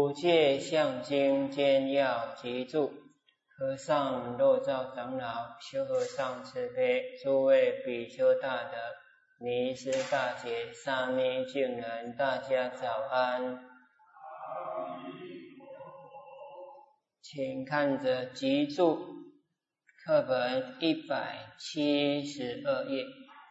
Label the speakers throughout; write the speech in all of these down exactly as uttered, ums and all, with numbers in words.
Speaker 1: 五戒相经简要集注。和尚若照长老、修和尚慈悲，诸位比丘大德、尼师大姐、沙弥净人，大家早安。请看着集注课本一百七十二页，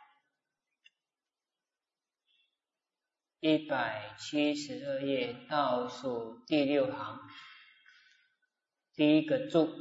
Speaker 1: 一百七十二页倒数第六行，第一个注：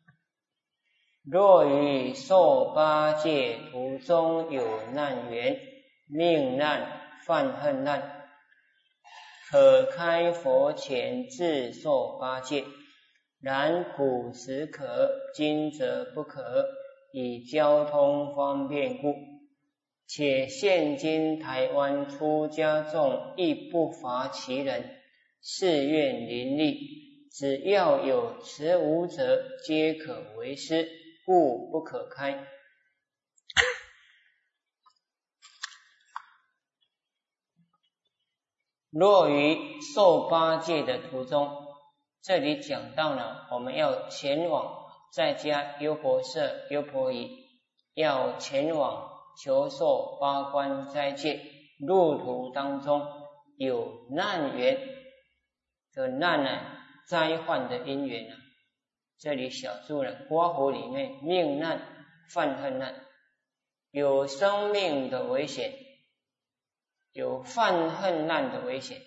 Speaker 1: 若于受八戒途中有难缘，命难、犯恨难，可开佛前自受八戒。然古时可，今则不可，以交通方便故。且现今台湾出家众亦不乏其人，寺院林立，只要有持无者，皆可为师，故不可开。若于受八戒的途中，这里讲到了我们要前往在家优婆塞、优婆夷，要前往求受八关斋戒，路途当中有难缘，这难呢，灾患的因缘啊，这里小注了括弧里面命难、犯恨难，有生命的危险，有犯恨难的危险。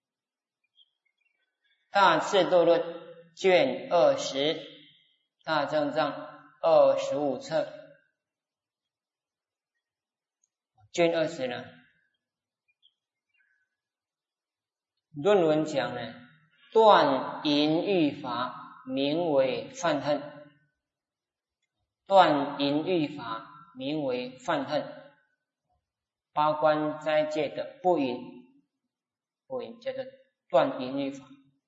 Speaker 1: 大智度论卷二十，大正藏二十五册，卷二十呢，论文讲呢，断淫欲法名为犯恨，断淫欲法名为犯恨，八关斋戒的不淫，不淫叫做断淫欲法。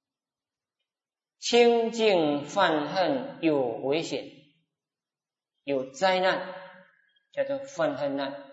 Speaker 1: 清净犯恨有危险，有灾难，叫做犯恨难。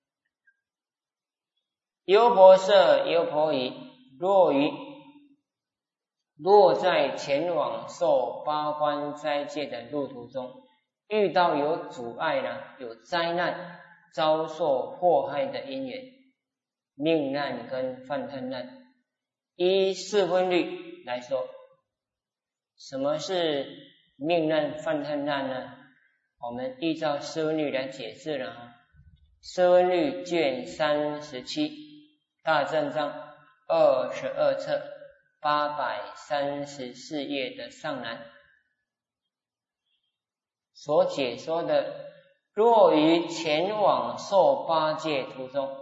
Speaker 1: 优婆塞、优婆夷，若于若在前往受八关斋戒的路途中，遇到有阻碍呢，有灾难，遭受祸害的因缘，命难跟犯恨难，依四分律来说，什么是命难、犯恨难呢？我们依照四分律来解释了啊。四分律卷三十七，大正藏二十二册八百三十四页的上栏所解说的，若于前往受八戒途中，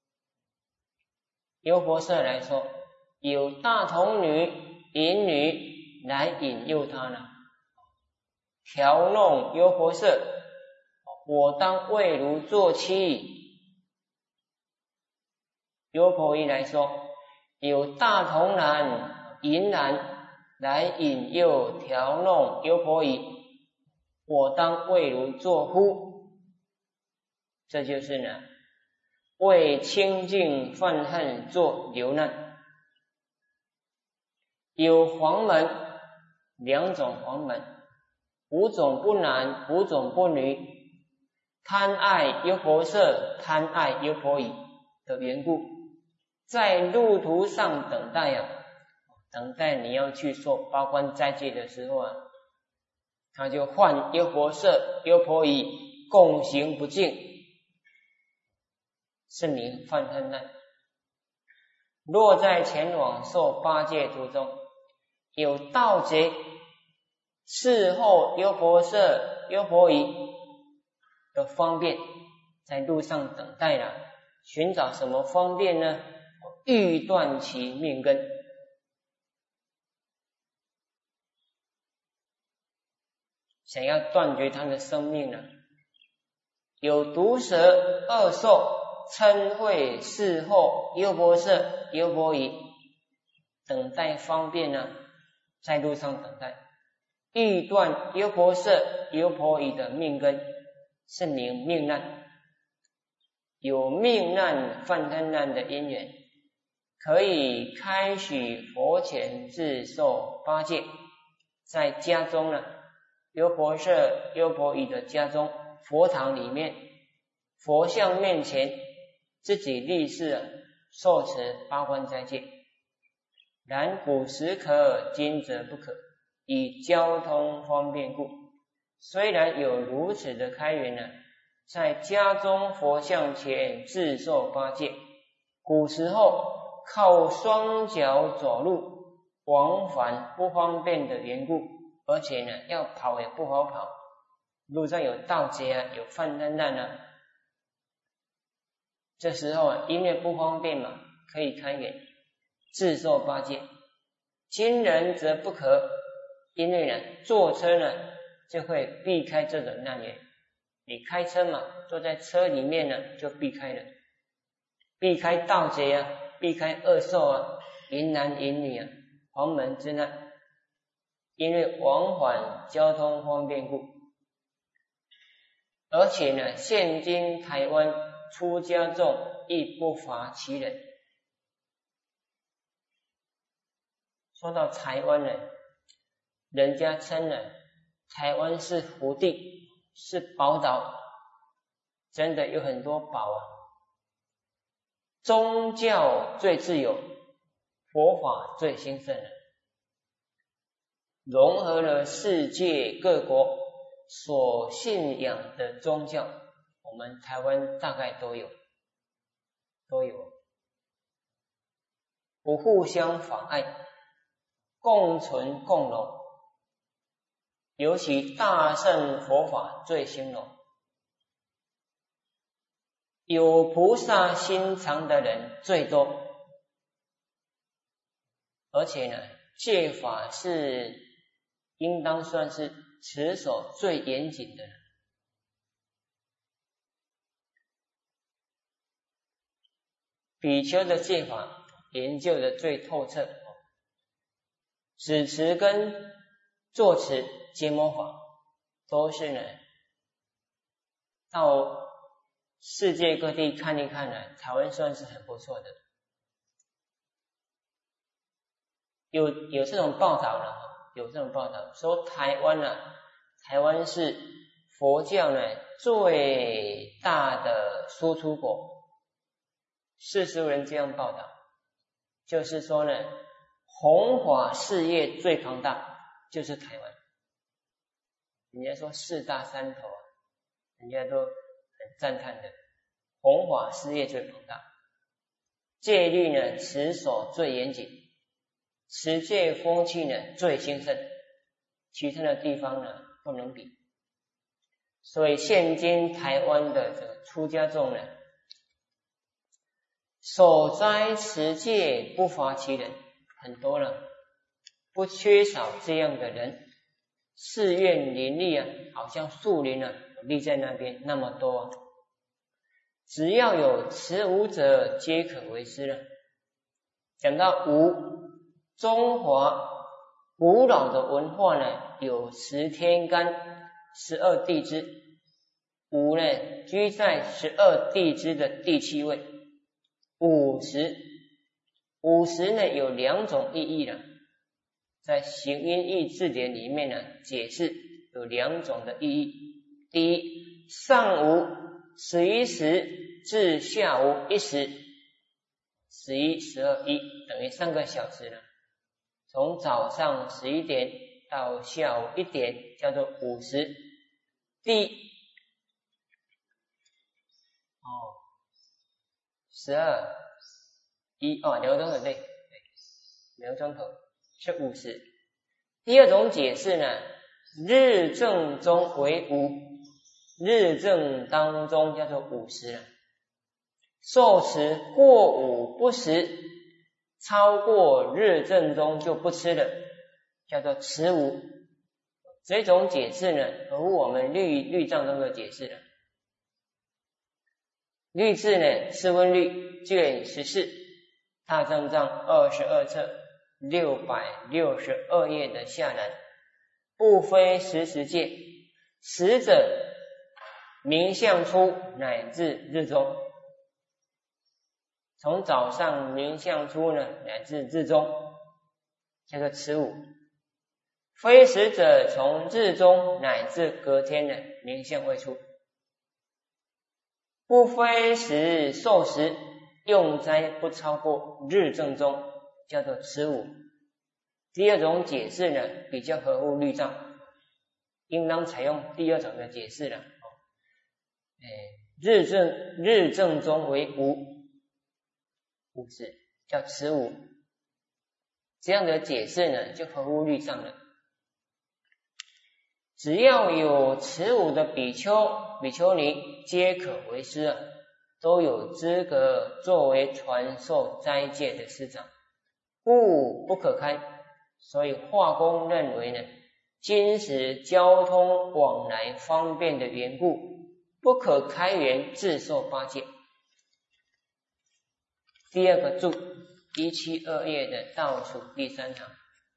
Speaker 1: 优婆塞来说，有大童女、淫女来引诱他呢，调弄优婆塞，我当为汝做妻。优婆夷来说，有大童男、淫男来引诱调弄优婆夷，我当为汝做夫。这就是呢，为清净犯恨做流难。有黄门，两种黄门，五种不男，五种不女，贪爱优婆塞、贪爱优婆夷的缘故，在路途上等待啊，等待你要去受八关斋戒的时候啊，他就唤优婆塞、优婆夷共行不敬，是名犯恨难。若在前往受八戒途中，有盗贼伺候优婆塞、优婆夷的方便，在路上等待了，寻找什么方便呢？欲断其命根，想要断绝他的生命呢？有毒蛇、恶兽嗔恚伺候优婆塞、优婆夷，等待方便呢，在路上等待，欲断优婆塞、优婆夷的命根，是名命难。有命难、犯恨难的因缘， 可以开许佛前自受八戒，在家中呢，优婆塞、优婆夷的家中，佛堂里面，佛像面前，自己立誓受持八关斋戒。然古时可，今则不可，以交通方便故。虽然有如此的开源呢，在家中佛像前自受八戒，古时候靠双脚走路往返不方便的缘故，而且呢要跑也不好跑，路上有盗贼啊，有犯难难啊，这时候啊因为不方便嘛，可以开源自受八戒。今人则不可，因为呢坐车呢就会避开这种难缘，你开车嘛，坐在车里面呢就避开了，避开盗贼啊，避开恶兽啊，淫男淫女啊，黄门之难，因为往返交通方便故。而且呢现今台湾出家众亦不乏其人。说到台湾呢，人家称呢台湾是福地，是宝岛，真的有很多宝啊。宗教最自由，佛法最兴盛了，融合了世界各国所信仰的宗教，我们台湾大概都有都有不互相妨碍，共存共荣，尤其大乘佛法最兴隆，有菩萨心肠的人最多，而且呢戒法是应当算是持守最严谨的人。比丘的戒法研究的最透彻，止持跟坐持结魔法都是呢到世界各地看一看呢，台湾算是很不错的。有有这种报道呢，有这种报道说台湾呢，台湾是佛教呢最大的输出国，世俗人这样报道，就是说呢弘法事业最庞大就是台湾。人家说四大山头啊，人家都很赞叹的，弘法事业最庞大，戒律呢持守最严谨，持戒风气呢最兴盛，其他的地方呢不能比。所以现今台湾的这个出家众呢，守斋持戒不乏其人，很多了，不缺少这样的人，寺院林立啊，好像树林啊立在那边那么多啊，只要有持无者皆可为师了。讲到无，中华古老的文化呢有十天干十二地支，五呢居在十二地支的第七位，五十五十呢有两种意义了，在行音义字典里面呢解释有两种的意义。第一，上午十一时至下午一时，十一、十二、一等于三个小时了，从早上十一点到下午一点叫做午时。第哦十二一哦两个钟头，对对，两个钟头是午时。第二种解释呢，日正中为午，日正当中叫做午时了。受持过午不食，超过日正中就不吃了，叫做持午。这种解释呢和我们律律藏中的解释了。律制呢释文律卷十四，大藏藏二十二册六百六十二页的下栏，不非时时戒，时者明相出乃至日中。 从早上冥象初呢，乃至日中，叫做持午。非时者，从日中乃至隔天呢，冥象未出。不非时受时，用斋不超过日正中，叫做持午。第二种解释呢，比较合乎律藏，应当采用第二种的解释了。哎，日正日正中为午，午时叫持午，这样的解释呢，就合乎律藏了。只要有持午的比丘、比丘尼，皆可为师啊，都有资格作为传授斋戒的师长，故不可开。所以化工认为呢，今时交通往来方便的缘故，不可开源自受八戒。第二个注，一七二页的倒数第三行。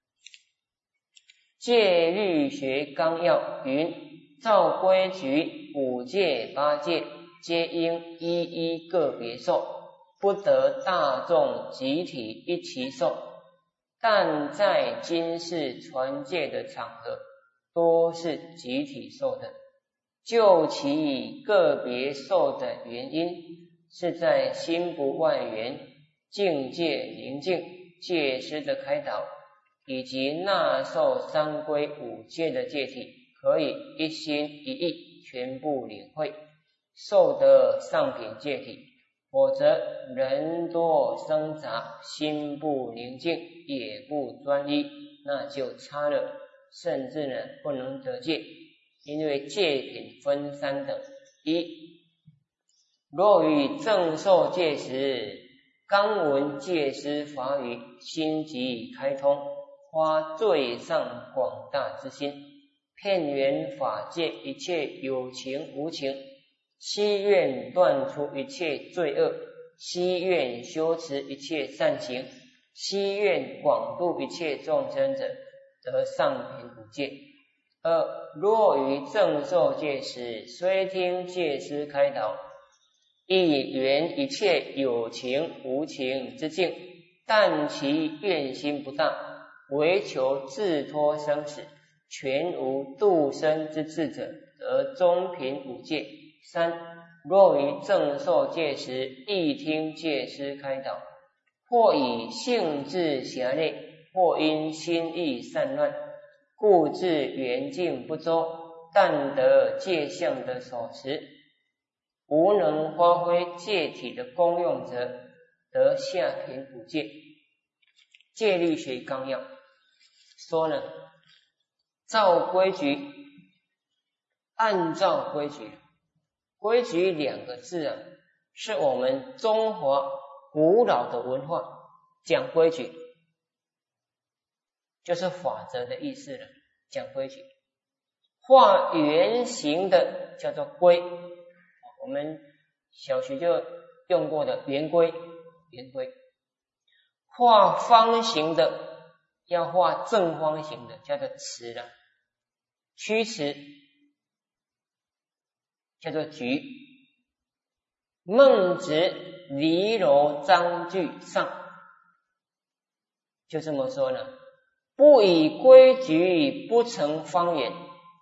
Speaker 1: 戒律学纲要云：照规矩，五戒八戒皆应一一个别受，不得大众集体一齐受。但在今世传戒的场合，多是集体受的。就其个别受的原因，是在心不外缘、境界宁静、戒师的开导，以及纳受三归五戒的戒体，可以一心一意全部领会，受得上品戒体。否则人多生杂，心不宁静，也不专一，那就差了，甚至呢不能得戒。因为戒品分三等：一，若于正受戒时，刚闻戒师法语，心即开通，发最上广大之心，遍圆法界一切有情无情，希愿断除一切罪恶，希愿修持一切善行，希愿广度一切众生者，得上品五戒。二，若于正受戒时，虽听戒师开导，亦圆一切有情无情之境，但其愿心不大，唯求自脱生死，全无度生之志者，得中品五戒。三，若于正受戒时，亦听戒师开导，或以性质狭劣，或因心意散乱，故致缘境不周，但得戒相的所持，无能发挥戒体的功用者，得下品五戒。戒律学纲要说呢，照规矩，按照规矩。规矩两个字啊，是我们中华古老的文化，讲规矩就是法则的意思了，讲规矩。画圆形的叫做规，我们小学就用过的圆规，圆规。画方形的要画正方形的，叫做尺了，曲尺叫做矩。孟子离楼章句上就这么说呢，不以规矩不成方圆，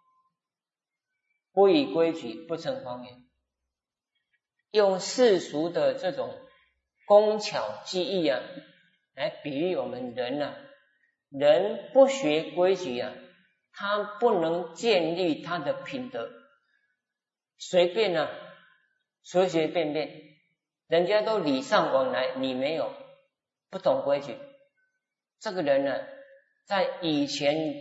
Speaker 1: 不以规矩不成方圆。用世俗的这种工巧技艺啊，来比喻我们人啊，人不学规矩啊，他不能建立他的品德，随便啊，随随便便，人家都礼尚往来，你没有，不懂规矩，这个人呢、啊，在以前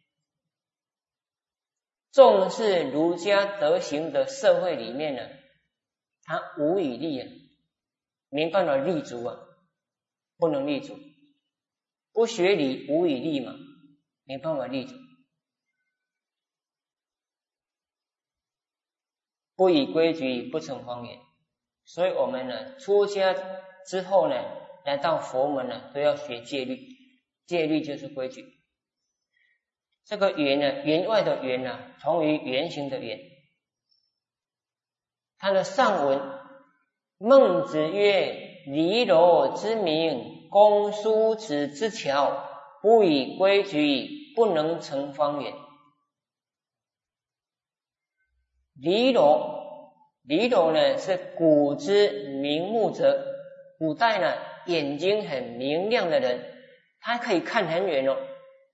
Speaker 1: 重视儒家德行的社会里面呢，他无以立啊，没办法立足啊，不能立足。不学礼无以立嘛，没办法立足。不以规矩不成方圆，所以我们呢，出家之后呢，来到佛门呢，都要学戒律。戒律就是规矩。这个圆呢，圆外的圆呢，同于圆形的圆。它的上文，孟子曰： 离楼之名，公叔子之巧，不以规矩，不能成方圆。离楼，离楼呢是古之明目者，古代呢眼睛很明亮的人，他可以看很远哦。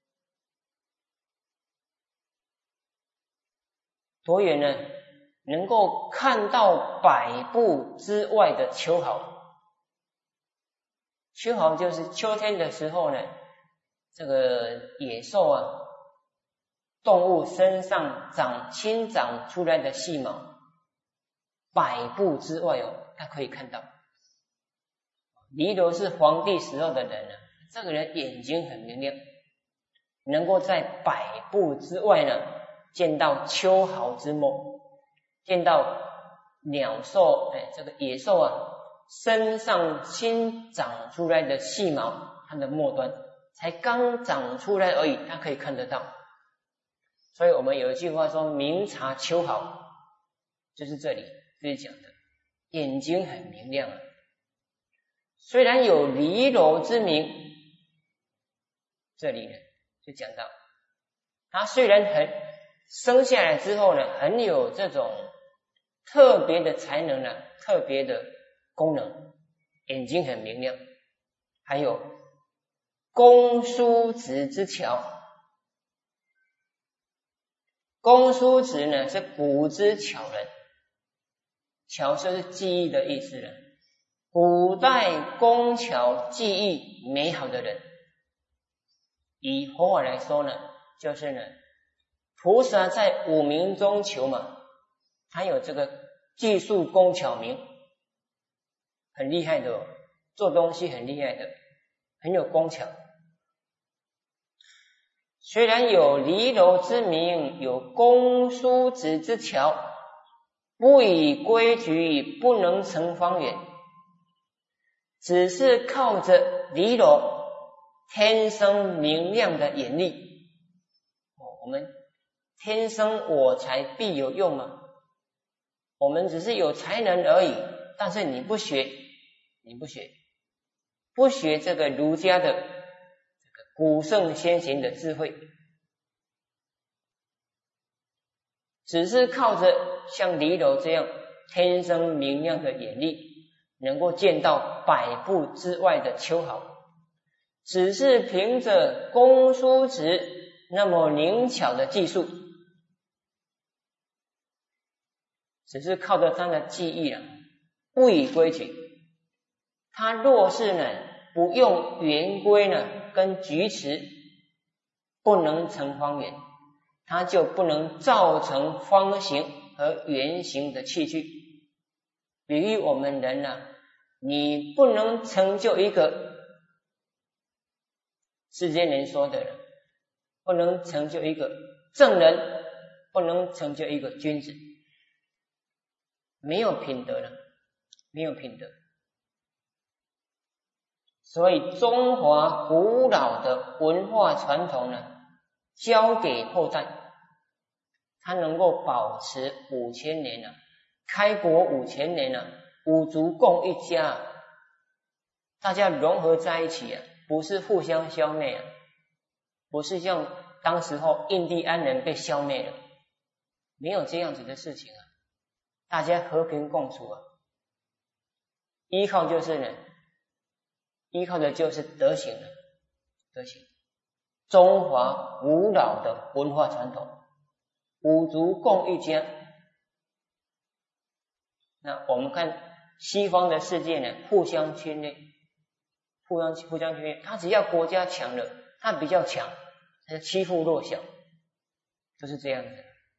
Speaker 1: 多远呢？能够看到百步之外的秋毫。秋毫就是秋天的时候呢，这个野兽啊，动物身上长新长出来的细毛，百步之外哦，它可以看到。离楼是皇帝时候的人啊，这个人眼睛很明亮，能够在百步之外呢见到秋毫之末，见到鸟兽，哎，这个野兽啊，身上新长出来的细毛，它的末端才刚长出来而已，它可以看得到。所以我们有一句话说，明察秋毫，就是这里这里讲的，眼睛很明亮啊。虽然有离楼之名，这里呢就讲到，他虽然很生下来之后呢，很有这种特别的才能呢，特别的功能，眼睛很明亮，还有公叔子之巧。公叔子呢是古之巧人，巧就是技艺的意思了。古代工巧技艺美好的人，以佛法来说呢，就是呢，菩萨在五明中求嘛，他有这个技术工巧明，很厉害的哦，做东西很厉害的，很有工巧。虽然有离楼之名，有公叔子之巧，不以规矩，不能成方圆。只是靠着离楼天生明亮的眼力，我们天生我材必有用吗？我们只是有才能而已，但是你不学，你不学，不学这个儒家的这个古圣先贤的智慧，只是靠着像离楼这样天生明亮的眼力，能够见到百步之外的秋毫，只是凭着公叔子那么灵巧的技术，只是靠着他的技艺啊，不以规矩。他若是呢不用圆规呢跟矩尺，不能成方圆，他就不能造成方形和圆形的器具。比喻我们人啊，你不能成就一个世间人说的人，不能成就一个正人，不能成就一个君子，没有品德了，没有品德。所以中华古老的文化传统呢，交给后代，它能够保持五千年了，开国五千年了，五族共一家，大家融合在一起啊，不是互相消灭啊，不是像当时候印第安人被消灭了，没有这样子的事情啊，大家和平共处啊，依靠就是呢，依靠的就是德行了，德行。中华古老的文化传统，五族共一家。那我们看西方的世界呢，互相侵略，互相互相侵略，他只要国家强了，他比较强，他欺负弱小，就是这样子。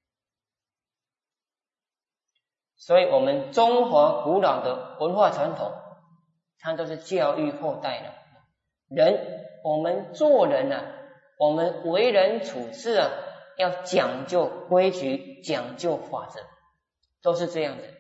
Speaker 1: 所以我们中华古老的文化传统，它都是教育后代的人。我们做人啊，我们为人处事啊，要讲究规矩，讲究法则，都是这样的。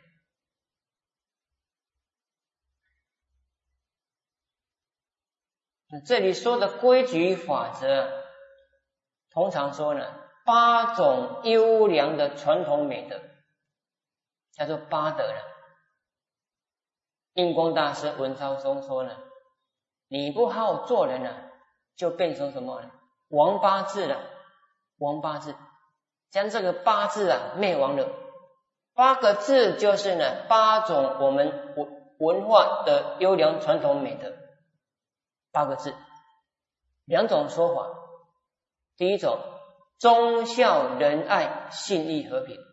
Speaker 1: 这里说的规矩法则，通常说呢，八种优良的传统美德，叫做八德了。 印光大师文昭宗说呢，你不好好做人呢、啊，就变成什么呢？王八字了，王八字，将这个八字啊灭亡了。八个字就是呢，八种我们文化的优良传统美德。八个字，两种说法。第一种，忠孝仁爱信义和平，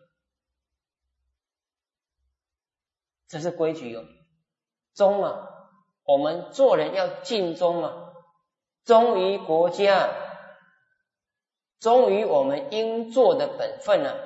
Speaker 1: 这是规矩哦。忠嘛，我们做人要尽忠嘛，忠于国家，忠于我们应做的本分啊。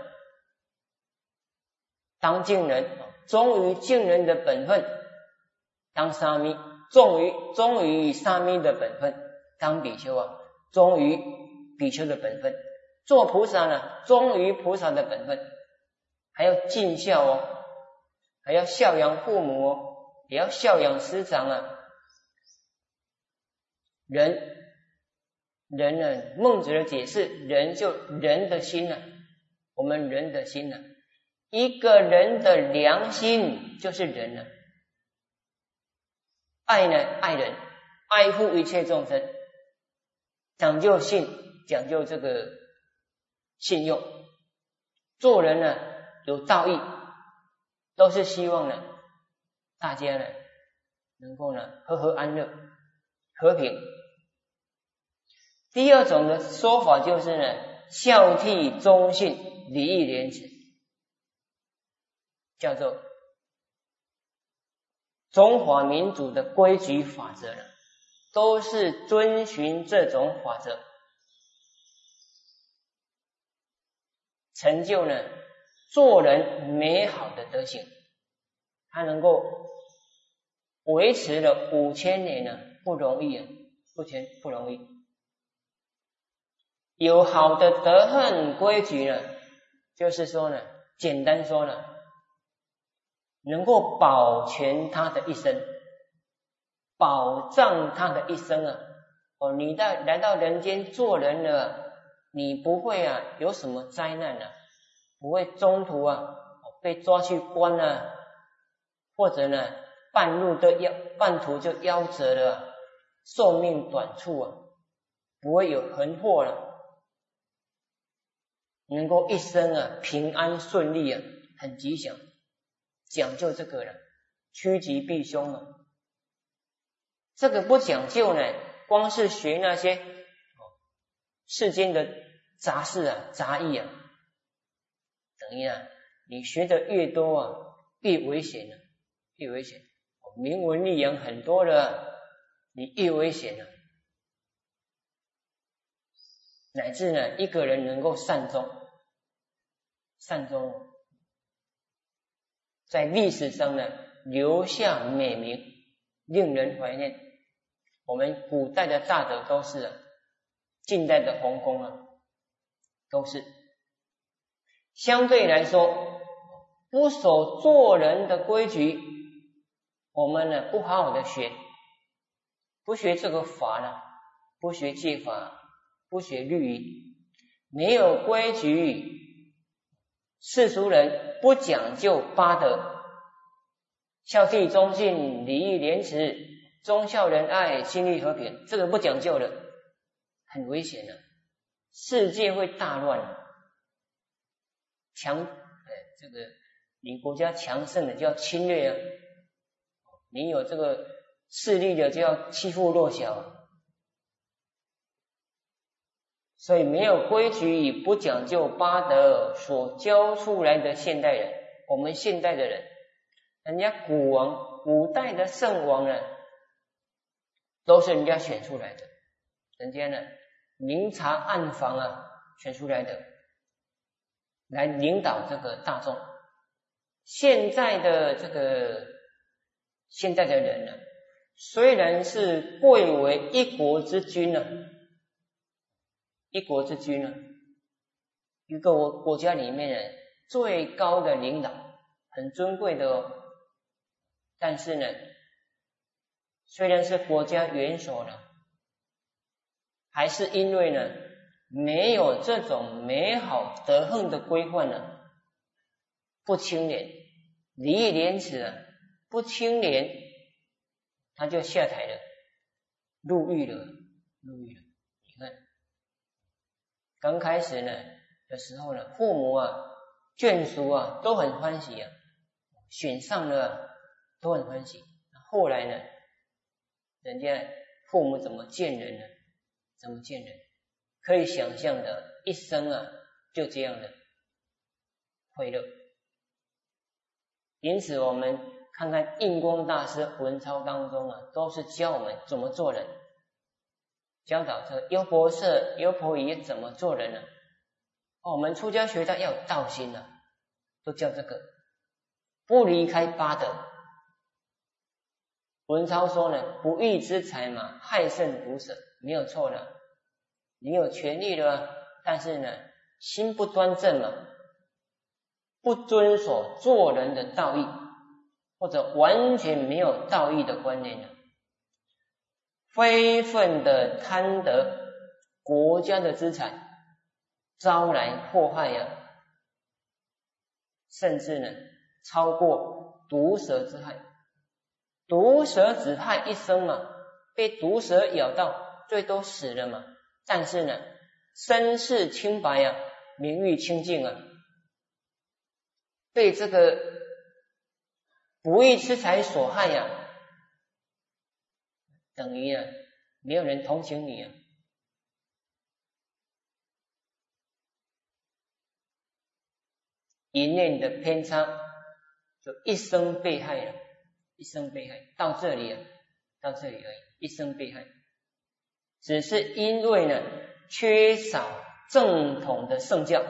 Speaker 1: 当敬人，忠于敬人的本分；当沙弥，忠于忠于沙弥的本分；当比丘啊，忠于比丘的本分。做菩萨呢，忠于菩萨的本分，还要尽孝哦，还要孝养父母哦，也要孝养师长啊。人，人呢，孟子的解释，人就人的心啊，我们人的心啊，一个人的良心就是人啊。爱呢，爱人，爱护一切众生，讲究信，讲究这个信用，做人呢有道义，都是希望呢大家呢能够呢和和安乐，和平。第二种的说法就是呢，孝悌忠信礼义廉耻，叫做中华民族的规矩法则了，都是遵循这种法则，成就呢做人美好的德行。它能够维持了五千年呢，不容易啊，不全不容易。有好的德行规矩呢，就是说呢，简单说呢，能够保全他的一生，保障他的一生啊。哦，你到来到人间做人了，你不会啊有什么灾难啊，不会中途啊被抓去关啊，或者呢半路的夭半途就夭折了、啊，寿命短促啊，不会有横祸了，能够一生啊平安顺利啊，很吉祥。讲究这个了，趋吉避凶啊。这个不讲究呢，光是学那些世间的杂事啊、杂役啊，等于啊，你学的越多啊，越危险啊，越危险。名闻利养很多的，你越危险啊。乃至呢，一个人能够善终，善终。在历史上呢留下美名，令人怀念。我们古代的大德都是啊，近代的洪公啊，都是。相对来说，不守做人的规矩，我们呢不好好的学，不学这个法呢，不学戒法，不学律仪，没有规矩，世俗人不讲究八德，孝悌忠信礼义廉耻，忠孝仁爱信义和平，这个不讲究了，很危险的，世界会大乱的。强，哎，这个你国家强盛的就要侵略啊，你有这个势力的就要欺负弱小啊。所以没有规矩，不讲究八德所教出来的现代人，我们现代的人，人家古王古代的圣王呢，都是人家选出来的，人家呢明察暗访啊选出来的，来领导这个大众。现在的这个现在的人呢，虽然是贵为一国之君呢，一国之君呢，一个国国家里面呢最高的领导，很尊贵的哦。但是呢，虽然是国家元首呢，还是因为呢没有这种美好德行的规范呢，不清廉，礼义廉耻啊，不清廉， 他就下台了，入狱了，入狱了。你看，刚开始呢的时候呢，父母啊、眷属啊都很欢喜啊，选上了啊都很欢喜。后来呢，人家父母怎么见人呢？怎么见人？可以想象的，一生啊就这样的快乐。因此我们看看印光大师文钞当中啊，都是教我们怎么做人，教导这优婆塞、优婆夷怎么做人呢、啊哦？我们出家学道要有道心啊，都教这个，不离开八德。文钞说呢，不义之财嘛，害甚毒舍，没有错了。你有权利了，但是呢，心不端正嘛，不遵守做人的道义，或者完全没有道义的观念了，非分的贪得国家的资产，招来祸害呀、啊，甚至呢，超过毒蛇之害。毒蛇只害一生嘛，被毒蛇咬到，最多死了嘛。但是呢，身世清白啊，名誉清净啊，被这个不义之财所害呀、啊，等于啊，没有人同情你啊。一念的偏差，就一生被害了。一生被害到这里啊，到这里而已，一生被害，只是因为呢缺少正统的圣教，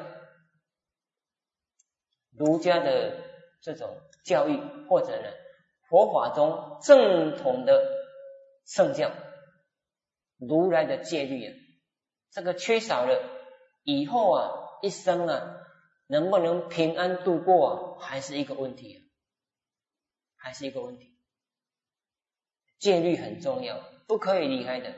Speaker 1: 儒家的这种教育，或者呢佛法中正统的圣教，如来的戒律啊，这个缺少了，以后啊一生啊能不能平安度过啊，还是一个问题啊。还是一个问题，戒律很重要，不可以离开的。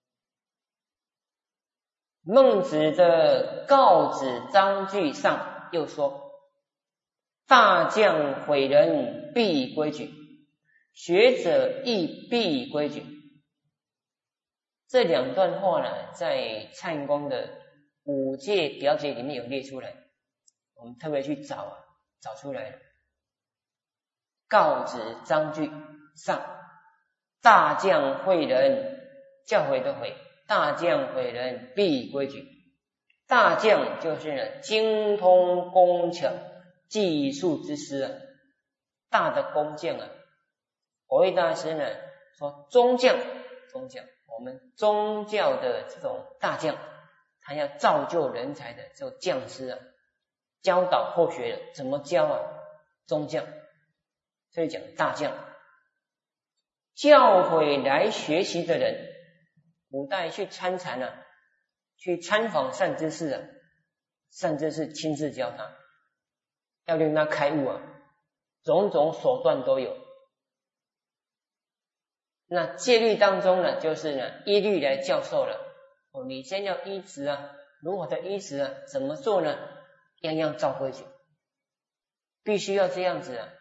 Speaker 1: 孟子的告子章句上又说：大将毁人，必规矩；学者亦必规矩。这两段话呢，在蔡公的五戒表解里面有列出来，我们特别去找啊，找出来了。告子章句上，大将诲人，教诲的诲，大将诲人，必规矩。大将就是呢，精通工巧技术之师啊，大的工匠啊。佛慧大师呢说，宗匠，宗匠，我们宗教的这种大将，他要造就人才的这种匠师啊，教导后学的怎么教啊？宗匠。所以讲大将，教诲来学习的人，古代去参禅啊，去参访善知识啊，善知识亲自教他，要令他开悟啊，种种手段都有。那戒律当中呢，就是呢一律来教授了。哦，你先要依止啊，如何的依止啊？怎么做呢？样样照规矩，必须要这样子啊。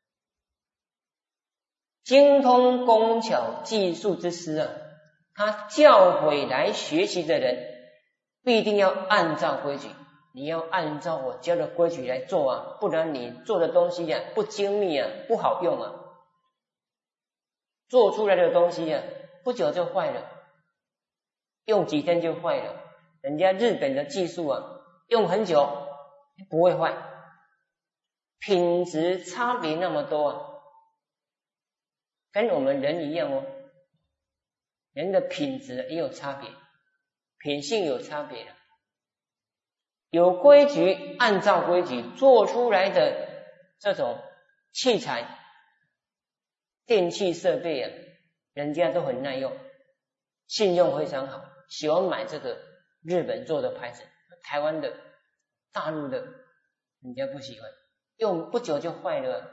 Speaker 1: 精通工巧技术之师啊，他教诲来学习的人，必定要按照规矩，你要按照我教的规矩来做啊，不然你做的东西啊不精密啊，不好用啊，做出来的东西啊不久就坏了，用几天就坏了。人家日本的技术啊，用很久不会坏，品质差别那么多啊。跟我们人一样哦，人的品质也有差别，品性有差别的。有规矩，按照规矩做出来的这种器材、电器设备啊，人家都很耐用，信用非常好，喜欢买这个日本做的牌子，台湾的、大陆的，人家不喜欢，用不久就坏了，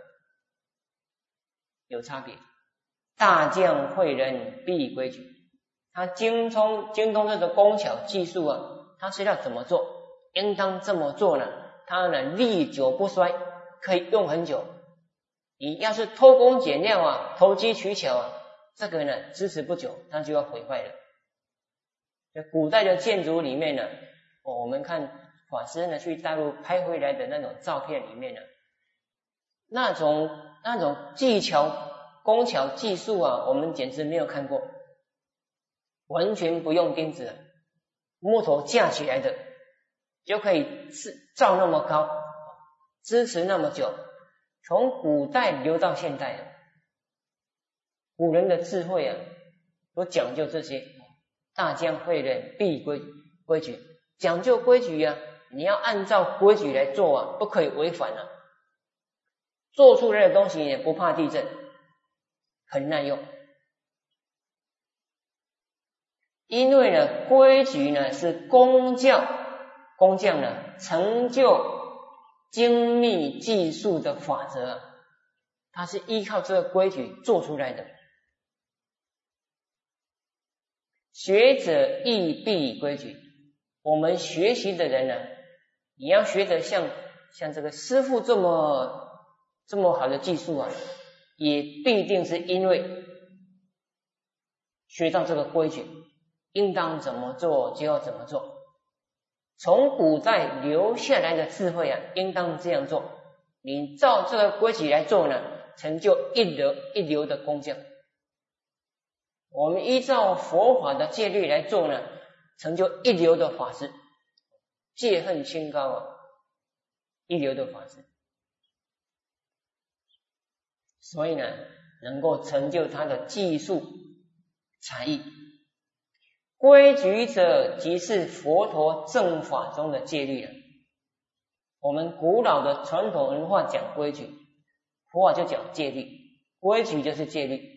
Speaker 1: 有差别。大将诲人，必规矩。他精通精通这个工巧技术啊，他知道怎么做，应当这么做呢，他呢历久不衰，可以用很久。你要是偷工减料啊，投机取巧啊， 这个呢支持不久它就要毁坏了。古代的建筑里面呢，哦、我们看法师呢去大陆拍回来的那种照片里面呢，那种那种技巧工巧技术啊，我们简直没有看过，完全不用钉子，木头架起来的就可以造那么高，支持那么久，从古代留到现代了。古人的智慧啊，都讲究这些，大将会人必规规矩，讲究规矩啊，你要按照规矩来做啊，不可以违反啊。做出来的东西也不怕地震，很耐用。因为呢，规矩呢是工匠，工匠呢成就精密技术的法则，它是依靠这个规矩做出来的。学者亦必规矩，我们学习的人呢，你要学得像像这个师父这么这么好的技术啊，也必定是因为学到这个规矩，应当怎么做就要怎么做。从古代留下来的智慧啊，应当这样做。你照这个规矩来做呢，成就一流一流的工匠。我们依照佛法的戒律来做呢，成就一流的法师，戒恨清高啊，一流的法师。所以呢，能够成就他的技术才艺。规矩者，即是佛陀正法中的戒律了。我们古老的传统文化讲规矩，佛法就讲戒律，规矩就是戒律。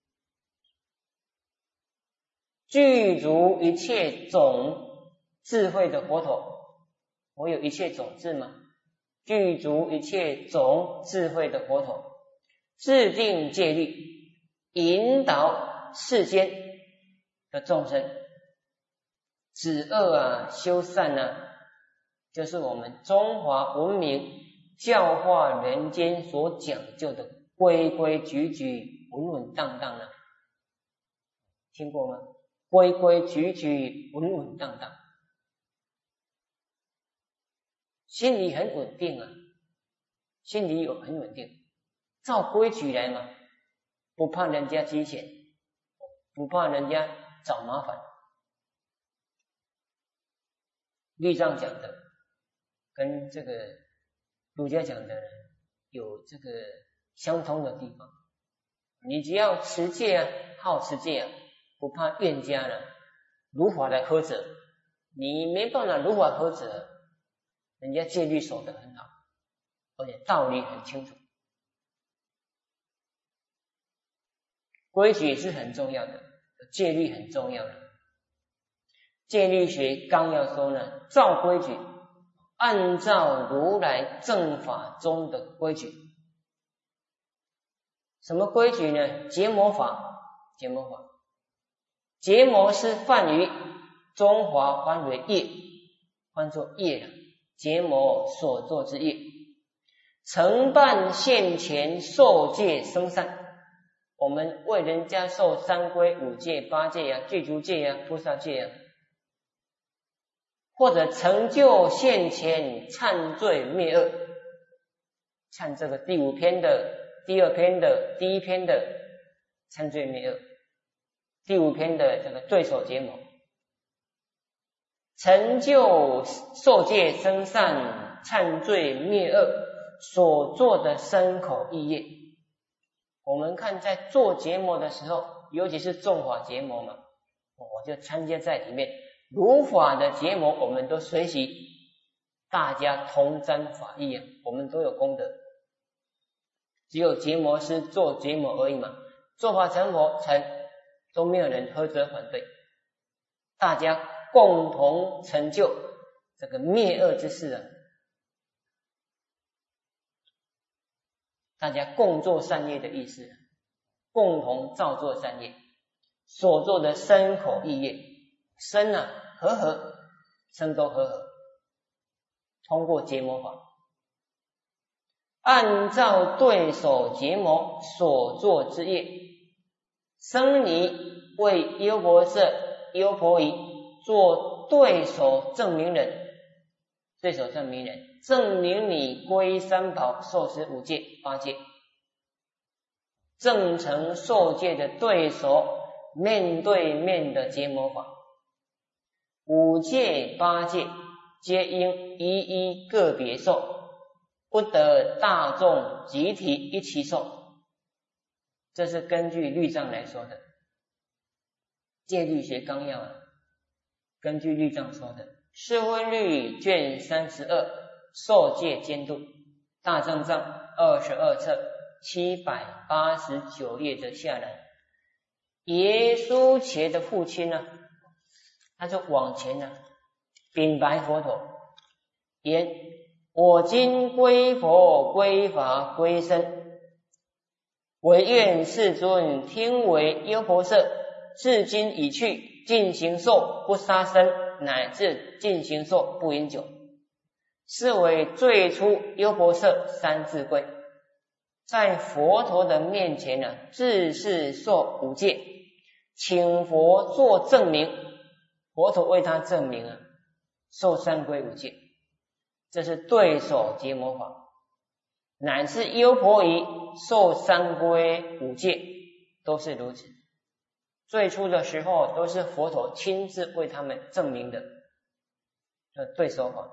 Speaker 1: 具足一切种智慧的佛陀，我有一切种智吗？具足一切种智慧的佛陀，制定戒律，引导世间的众生止恶啊，修善啊，就是我们中华文明教化人间所讲究的规规矩矩、稳稳当当啊，听过吗？规规矩矩，稳稳当当，心里很稳定啊，心里有很稳定，照规矩来嘛，不怕人家积嫌，不怕人家找麻烦。律藏讲的跟这个儒家讲的有这个相通的地方，你只要持戒啊，好持戒啊，不怕怨家了，如法来呵责，你没办法如法呵责，人家戒律守得很好，而且道理很清楚。规矩也是很重要的，戒律很重要的。戒律学纲要说呢，照规矩，按照如来正法中的规矩。什么规矩呢？结魔法，结魔法。结魔是梵语，中华翻为业，翻作业了。结魔所作之业，承办现前受戒生善。我们为人家受三规五戒八戒啊，具足戒啊，菩萨戒啊，或者成就现前忏罪灭恶。忏这个第五篇的第二篇的第一篇的忏罪灭恶，第五篇的这个对手结魔，成就受戒生善忏罪灭恶所做的身口意业。我们看在做结魔的时候，尤其是重法结魔嘛，我就参加在里面。如法的结魔我们都随喜，大家同沾法益啊，我们都有功德。只有结魔师做结魔而已嘛，做法成佛成都没有人呵责反对，大家共同成就这个灭恶之事啊，大家共做善业的意思，共同造作善业，所做的身口意业，身啊和合，身都和合，通过结魔法，按照对手结魔所做之业， 僧尼为优婆塞、优婆夷做对手证明人，对手证明人证明你皈依三宝、受持五戒、八戒，正成受戒的对手，面对面的结魔法。五戒、八戒皆应一一个别受，不得大众集体一起受。这是根据律藏来说的，戒律学纲要啊，根据律藏说的。释婚律卷三十二，受戒监督，大正藏二十二册七百八十九页的下来。耶稣切的父亲呢、啊，他就往前呢、啊，禀白佛陀，言：我今归佛、归法、归僧，唯愿世尊听为优婆塞，至今已去，尽形寿不杀生，乃至尽形寿不饮酒，是为最初优婆塞三自归。在佛陀的面前呢，自是受五戒，请佛做证明。佛陀为他证明啊，受三归五戒，这是对手结魔法。乃至优婆夷受三归五戒，都是如此。最初的时候都是佛陀亲自为他们证明的的对手法，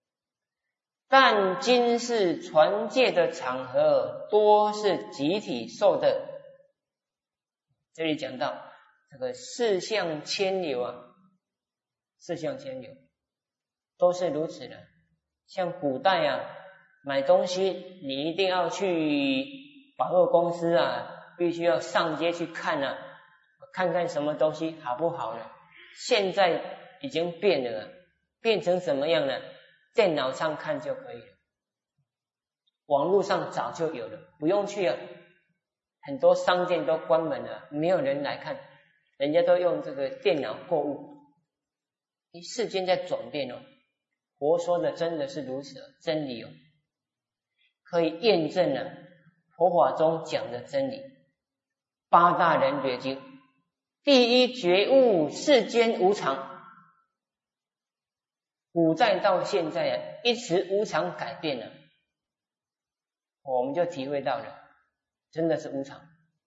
Speaker 1: 但今世传戒的场合多是集体受的。这里讲到这个四相牵流啊，四相牵流都是如此的。像古代啊，买东西你一定要去百货公司啊，必须要上街去看啊，看看什么东西好不好呢？现在已经变了，变成什么样呢？电脑上看就可以了，网络上早就有了，不用去啊。很多商店都关门了，没有人来看，人家都用这个电脑购物。世间在转变哦，佛说的真的是如此，真理哦，可以验证了佛法中讲的真理。八大人觉经第一觉悟世间无常，古代到现在啊，一直无常改变了，我们就体会到了，真的是无常。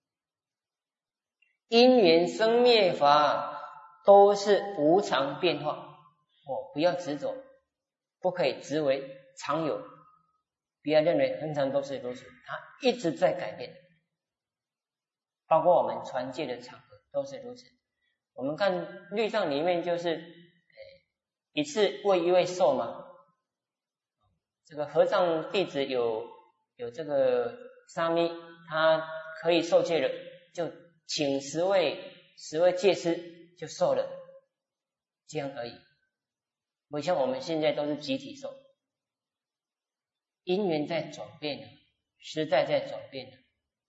Speaker 1: 因缘生灭法都是无常变化，哦，不要执着，不可以执为常有，不要认为恒常都是如此，它一直在改变，包括我们传戒的场合都是如此。我们看律藏里面就是一次为一位受嘛，这个合藏弟子有有这个沙弥，他可以受戒了，就请十位十位戒师就受了，这样而已。不像我们现在都是集体受，因缘在转变了，时代在转变了，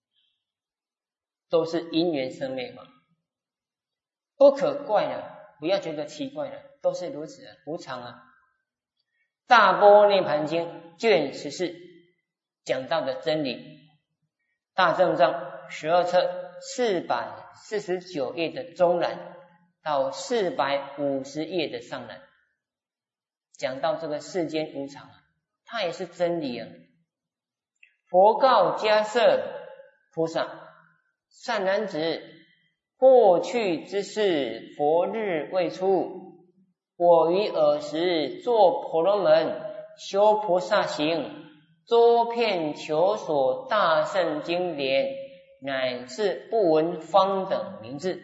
Speaker 1: 都是因缘生灭法，不可怪了，不要觉得奇怪了，都是如此啊，无常啊。大般涅盘经卷十四讲到的真理，大正藏十二册四百四十九页的中栏到四百五十页的上栏，讲到这个世间无常啊，它也是真理啊。佛告迦叶菩萨：善男子，过去之事，佛日未出，我于尔时作婆罗门，修菩萨行，周遍求索大圣经典，乃至不闻方等名字。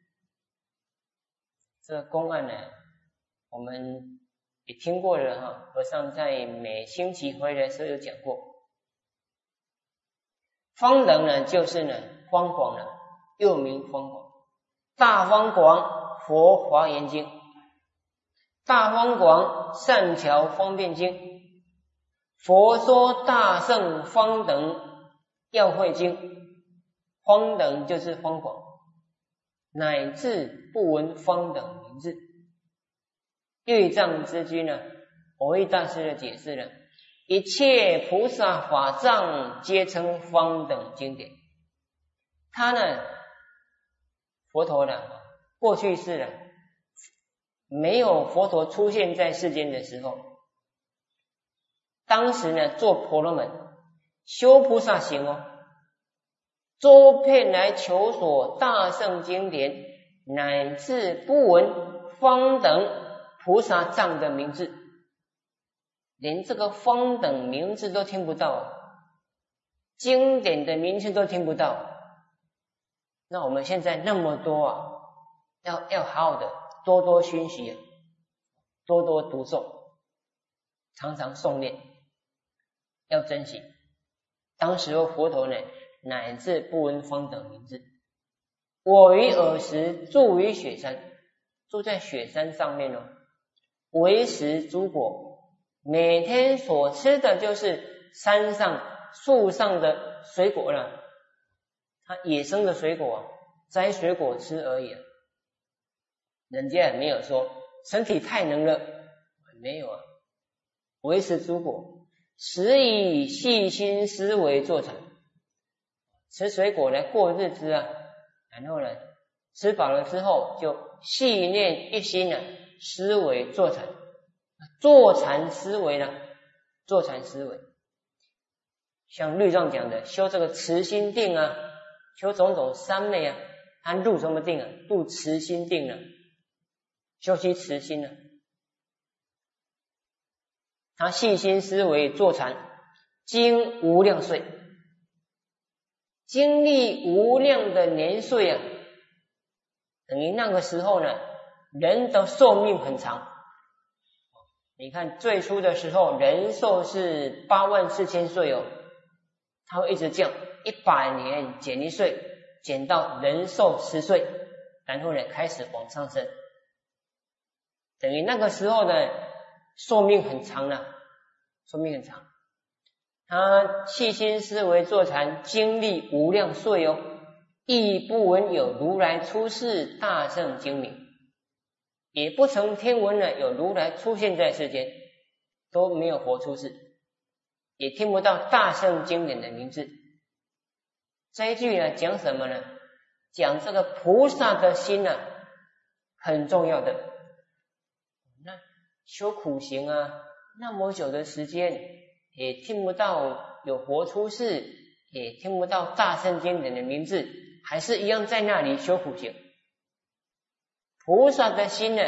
Speaker 1: 这个公案呢，我们也听过了哈，和尚在每星期回来的时候有讲过。方等呢，就是呢方广呢，又名方广。大方广佛华严经，大方广善巧方便经，佛说大圣方等要会经，方等就是方广，乃至不闻方等名字。律藏之居呢，蕅益大师的解释呢，一切菩萨法藏皆称方等经典。他呢佛陀呢，过去世了，没有佛陀出现在世间的时候，当时呢，做婆罗门修菩萨行哦，周遍来求索大圣经典，乃至不闻方等菩萨藏的名字，连这个方等名字都听不到，经典的名称都听不到。那我们现在那么多啊，要要好好的多多熏习啊，多多读诵，常常诵念，要珍惜。当时候佛陀呢，乃至不闻方等名字。我于尔时住于雪山，住在雪山上面哦，为食诸果，每天所吃的就是山上树上的水果了，他野生的水果啊，摘水果吃而已啊。人家也没有说身体太能了，没有啊。为食诸果，实以细心思维坐禅，吃水果来过日子啊。然后呢，吃饱了之后就细念一心啊，思维坐禅，坐禅思维呢，坐禅思维。像律藏讲的，修这个慈心定啊，修种种三昧啊，他入什么定啊？入慈心定啊，修习慈心啊。他细心思维坐禅，经无量岁，经历无量的年岁啊，等于那个时候呢，人的寿命很长。你看最初的时候，人寿是八万四千岁哦，它会一直降，一百年减一岁，减到人寿十岁，然后呢开始往上升。等于那个时候呢，寿命很长了，寿命很长。他细心思维坐禅，经历无量岁哦，亦不闻有如来出世大圣经名，也不曾听闻了有如来出现在世间，都没有活出世，也听不到大圣经典的名字。这一句呢，讲什么呢？讲这个菩萨的心呢、啊，很重要的。那修苦行啊，那么久的时间，也听不到有活出世，也听不到大圣经典的名字，还是一样在那里修苦行。菩萨的心呢，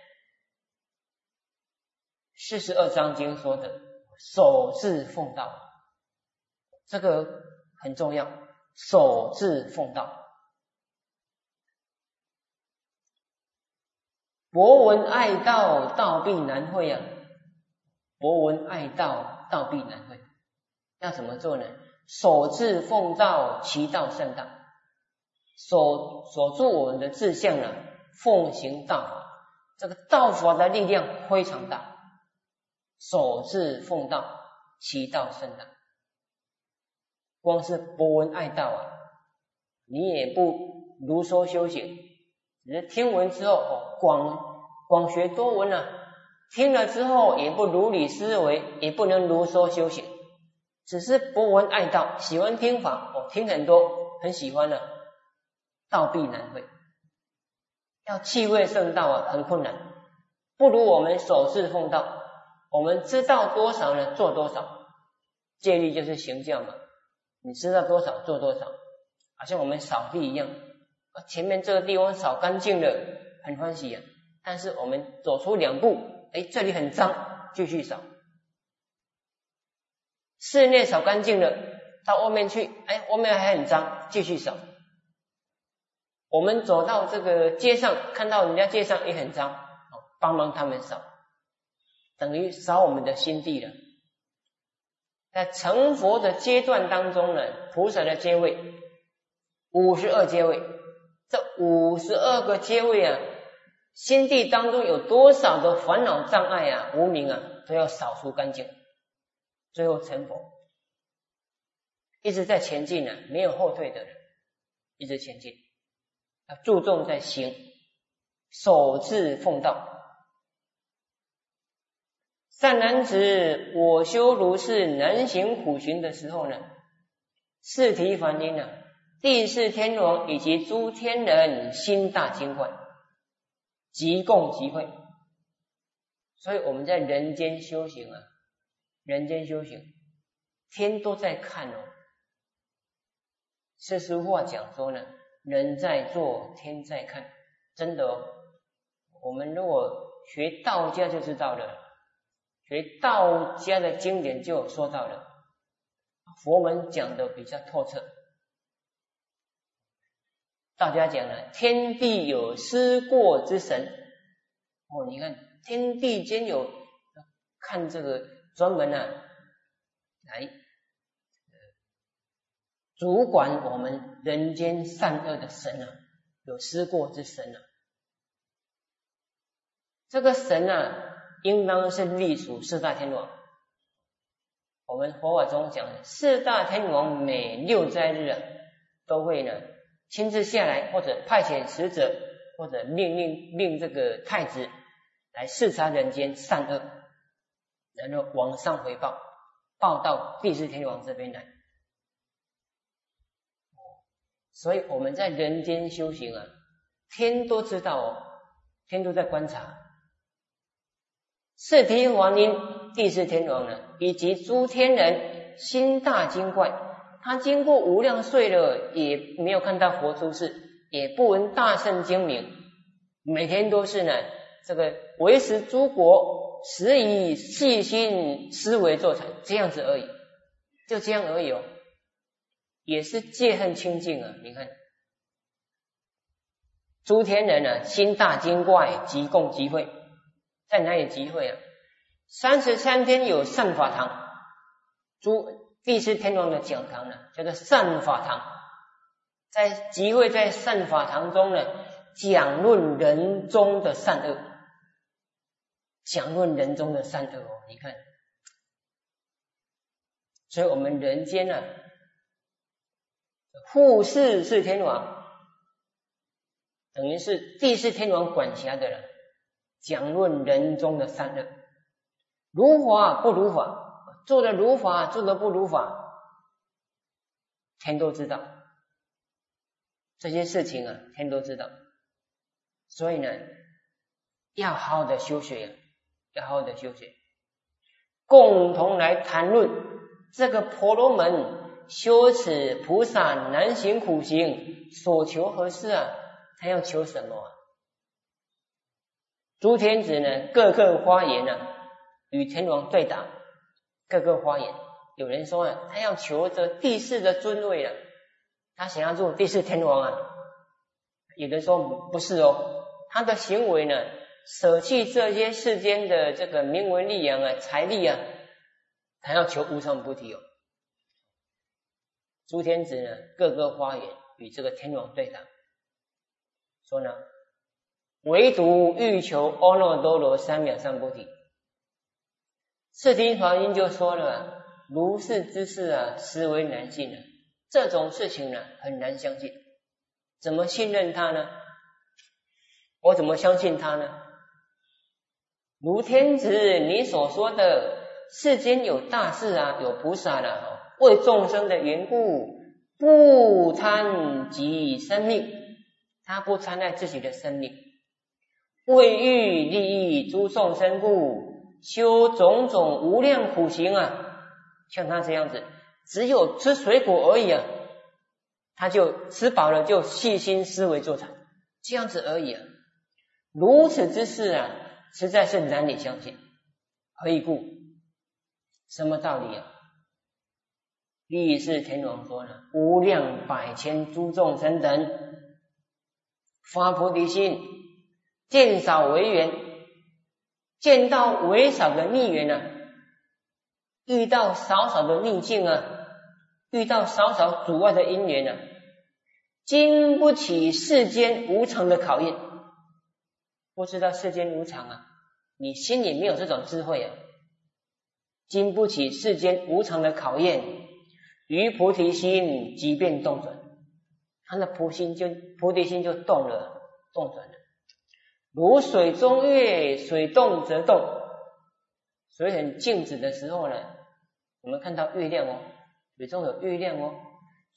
Speaker 1: 四十二章经说的守志奉道，这个很重要，守志奉道。博闻爱道，道必难会啊！博闻爱道，道必难会。要怎么做呢？守志奉道，其道甚大。守守住我们的志向呢，奉行道法，这个道法的力量非常大。守志奉道，其道甚大。光是博闻爱道啊，你也不如说修行，只是听闻之后哦，广广学多闻啊，听了之后也不如理思维，也不能如说修行，只是博闻爱道，喜欢听法哦，听很多，很喜欢了、啊，道必难会。要气味圣道啊，很困难，不如我们守志奉道，我们知道多少呢，做多少。戒律就是行教嘛，你知道多少做多少，好像我们扫地一样，前面这个地方扫干净了，很欢喜啊，但是我们走出两步，哎，这里很脏，继续扫。室内扫干净了，到外面去，哎，外面还很脏，继续扫。我们走到这个街上，看到人家街上也很脏，帮忙他们扫，等于扫我们的心地了。在成佛的阶段当中呢，菩萨的阶位五十二阶位，这五十二个阶位啊，心地当中有多少的烦恼障碍啊、无明啊，都要扫除干净，最后成佛。一直在前进啊，没有后退的人，一直前进，要注重在行，守志奉道。善男子，我修如是能行苦行的时候呢，四体梵音呢， 地释天王以及诸天人心大惊怪，即共即会。所以我们在人间修行啊，人间修行，天都在看哦。是师父讲说呢，人在做，天在看，真的哦。我们如果学道家就知道了，学道家的经典就有说到了，佛门讲的比较透彻。大家讲了，天地有思过之神哦，你看天地间有看这个专门啊来主管我们人间善恶的神啊，有思过之神啊。这个神啊，应当是隶属四大天王。我们佛法中讲的四大天王每六斋日啊，都会呢亲自下来，或者派遣使者，或者命令令这个太子来视察人间善恶，然后往上回报，报到地释天王这边来。所以我们在人间修行啊，天都知道哦，天都在观察。四天王因地释天王呢，以及诸天人心大惊怪。他经过无量岁了，也没有看到佛出世，也不闻大圣经名，每天都是呢这个为食诸国，实以细心思维做成，这样子而已，就这样而已哦，也是戒恨清净啊。你看诸天人啊，心大惊怪，即共即会。在哪里集会啊？三十三天有善法堂，诸地释天王的讲堂呢，叫做善法堂。在集会在善法堂中呢，讲论人中的善恶，讲论人中的善恶哦。你看，所以我们人间呢、啊，护世是天王，等于是地释天王管辖的人，讲论人中的善恶，如法不如法。做的如法，做的不如法，天都知道。这些事情啊，天都知道。所以呢，要好好的修学啊，要好好的修学，共同来谈论这个婆罗门修持菩萨难行苦行，所求何事啊？他要求什么啊？诸天子呢，各个发言啊，与天王对答。各个发言，有人说啊，他要求这地释的尊位啊，他想要做地释天王啊。有人说不是哦，他的行为呢，舍弃这些世间的这个名闻利养啊、财力啊，他要求无上菩提哦。诸天子呢，各个发言与这个天王对答，说呢，唯独欲求阿耨多罗三藐三菩提。释听华音就说了、啊，如是之事啊，实为难信啊。这种事情呢，很难相信。怎么信任他呢？我怎么相信他呢？如天子你所说的，世间有大事啊，有菩萨啊，为众生的缘故，不贪及生命，他不贪爱自己的生命，为欲利益诸众生故。修种种无量苦行啊，像他这样子，只有吃水果而已啊，他就吃饱了就细心思维做禅，这样子而已啊。如此之事啊，实在是难以相信。何以故？什么道理啊？地释天王说呢，无量百千诸众生等发菩提心，见少为缘。见到微少的逆缘啊，遇到少少的逆境啊，遇到少少阻碍的因缘啊，经不起世间无常的考验。不知道世间无常啊，你心里没有这种智慧啊，经不起世间无常的考验，于菩提心即便动转，他的菩心就菩提心就动了，动转了。如水中月，水动则动。水很静止的时候呢，我们看到月亮哦，水中有月亮哦，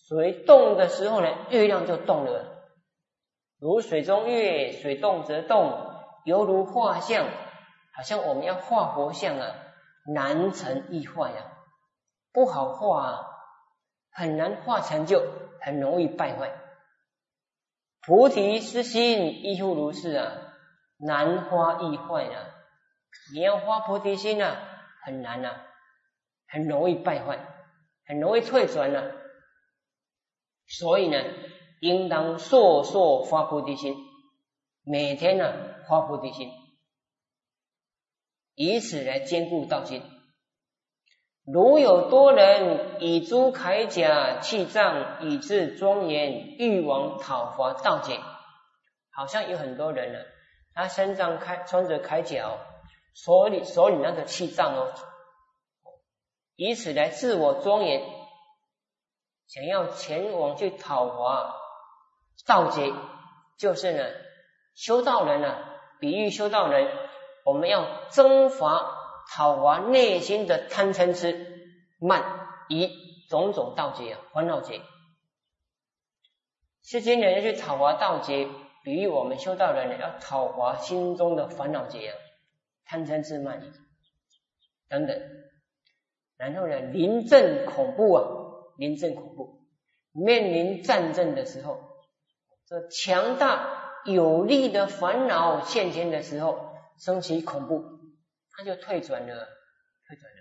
Speaker 1: 水动的时候呢，月亮就动了，如水中月，水动则动，犹如画像，好像我们要画佛像啊，难成易坏啊，不好画啊，很难画成就，很容易败坏。菩提之心亦复如是啊，难发易坏啊，你要发菩提心啊，很难啊，很容易败坏，很容易退转啊。所以呢，应当烁烁发菩提心，每天呢、啊、发菩提心，以此来坚固道心。如有多人以诸铠甲器杖以致庄严，欲往讨伐盗贼，好像有很多人呢、啊，他身上开穿着铠甲、哦，手里手里那个器杖哦，以此来自我庄严，想要前往去讨伐盗贼，就是呢修道人啊，比喻修道人，我们要征伐讨伐内心的贪嗔痴慢疑种种盗贼啊，烦恼劫。世间人要去讨伐盗贼，比喻我们修道人要讨伐心中的烦恼劫啊，贪嗔痴慢疑等等。然后呢，临阵恐怖啊，临阵恐怖，面临战争的时候，这强大有力的烦恼现前的时候，升起恐怖，他就退转了，退转了。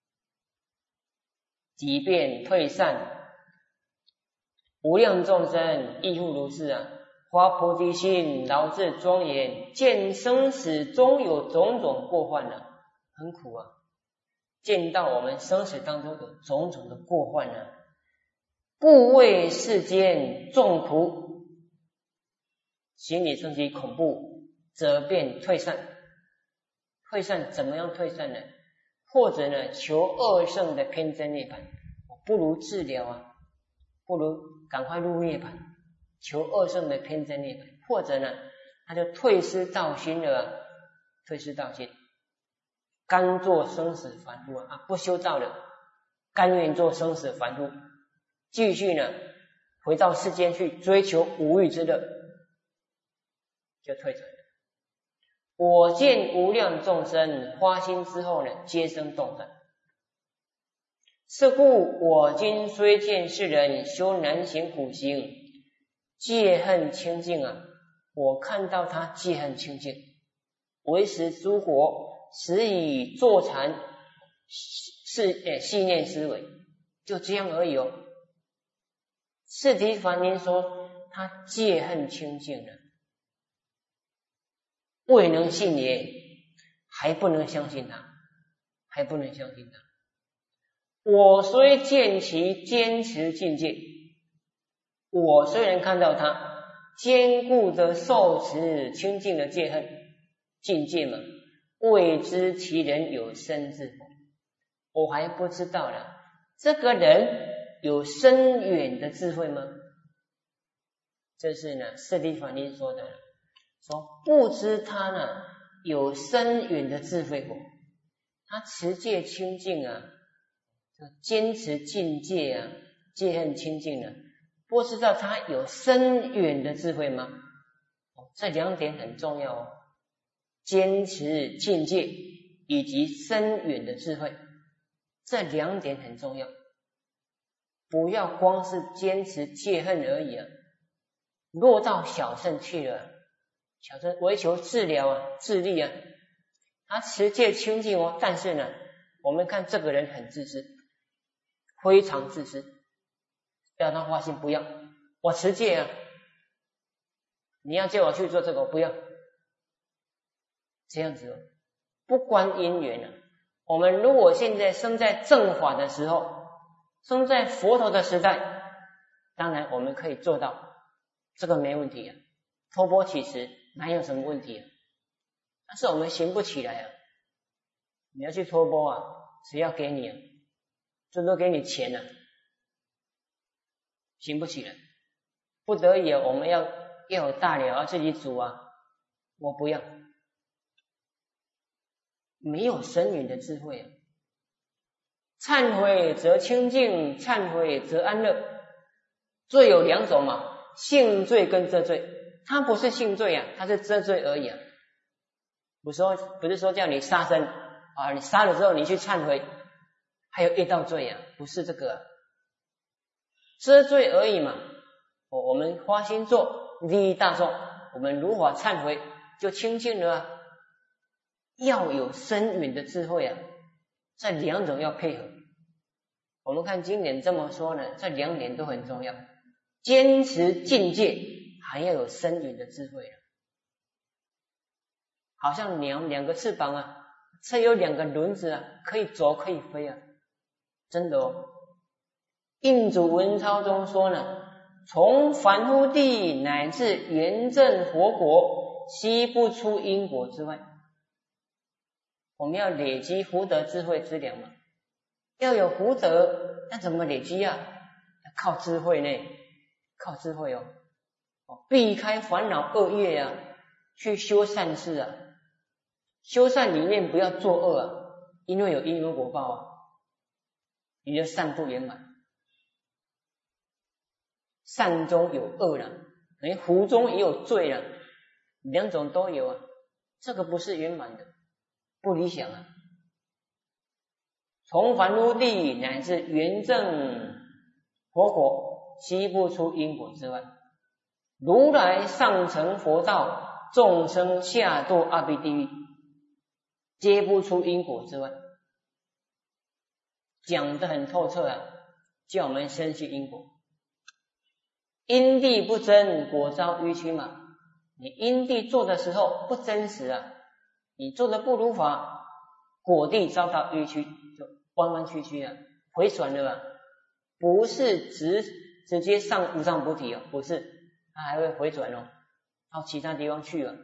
Speaker 1: 即便退散，无量众生亦复如是啊，发菩提心，劳至庄严，见生死中有种种过患啊，很苦啊，见到我们生死当中有种种的过患啊，不畏世间众苦，心里升起恐怖，则便退散。退散怎么样退散呢？或者呢，求二圣的偏真涅槃，不如治疗啊，不如赶快入涅槃，求二圣的偏真涅槃。或者呢，他就退失道心了、啊，退失道心，甘做生死凡夫啊，不修道了，甘愿做生死凡夫，继续呢回到世间去追求五欲之乐，就退转了。我见无量众生发心之后呢，皆生动转。是故我今虽见世人修难行苦行，戒恨清净啊，我看到他戒恨清净，为时诸国实以坐禅是细念思维，就这样而已哦。释提梵您说他戒恨清净了，未能信也，还不能相信他，还不能相信他。我虽见其坚持境界，我虽然看到他坚固的受持清净的戒恨境界嘛，未知其人有深智否？我还不知道了，这个人有深远的智慧吗？这是呢释提梵您说的，说不知他呢有深远的智慧否？他持戒清净啊，坚持境界啊，戒恨清净呢，不知道他有深远的智慧吗？哦，这两点很重要哦，坚持境界以及深远的智慧，这两点很重要。不要光是坚持戒恨而已啊，落到小乘去了，小乘为求治疗啊，自利啊，他持戒清净哦，但是呢，我们看这个人很自私，非常自私，要他发心不要，我持戒啊，你要叫我去做这个我不要，这样子哦，不关因缘啊。我们如果现在生在正法的时候，生在佛陀的时代，当然我们可以做到，这个没问题啊，托钵乞食哪有什么问题啊？但是我们行不起来啊，你要去托钵啊，谁要给你啊？最多给你钱啊，行不起来，不得已我们要要有大了要自己煮啊，我不要，没有深远的智慧啊。忏悔则清净，忏悔则安乐， 罪有两种嘛，性罪跟遮罪。它不是性罪啊，它是遮罪而已啊。不是说不是说叫你杀生啊，你杀了之后你去忏悔，还有业道罪啊，不是这个啊，遮罪而已嘛。我我们花心做利益大众，我们如法忏悔就清净了啊。要有深远的智慧啊，这两种要配合。我们看经典这么说呢，这两点都很重要，坚持境界还要有深远的智慧啊。好像鸟两个翅膀啊，车有两个轮子啊，可以走可以飞啊，真的哦。印祖文钞中说呢，从凡夫地乃至圆正佛国，悉不出因果之外。我们要累积福德智慧之粮嘛，要有福德，那怎么累积啊？要靠智慧呢，靠智慧哦，避开烦恼恶业啊，去修善事啊。修善里面不要作恶啊，因为有因缘果报啊，你的善不圆满。善中有恶了，等于福中也有罪了，两种都有啊，这个不是圆满的，不理想啊。从凡夫地乃至圆正佛果，悉不出因果之外。如来上成佛道，众生下堕阿鼻地狱，皆不出因果之外。讲得很透彻啊，叫我们深悉因果。因地不真，果遭迂曲嘛。你因地做的时候不真实啊，你做的不如法，果地遭到迂曲，就弯弯曲曲啊，回转了吧？不是直直接上无上菩提哦，不是，它还会回转哦，到其他地方去了。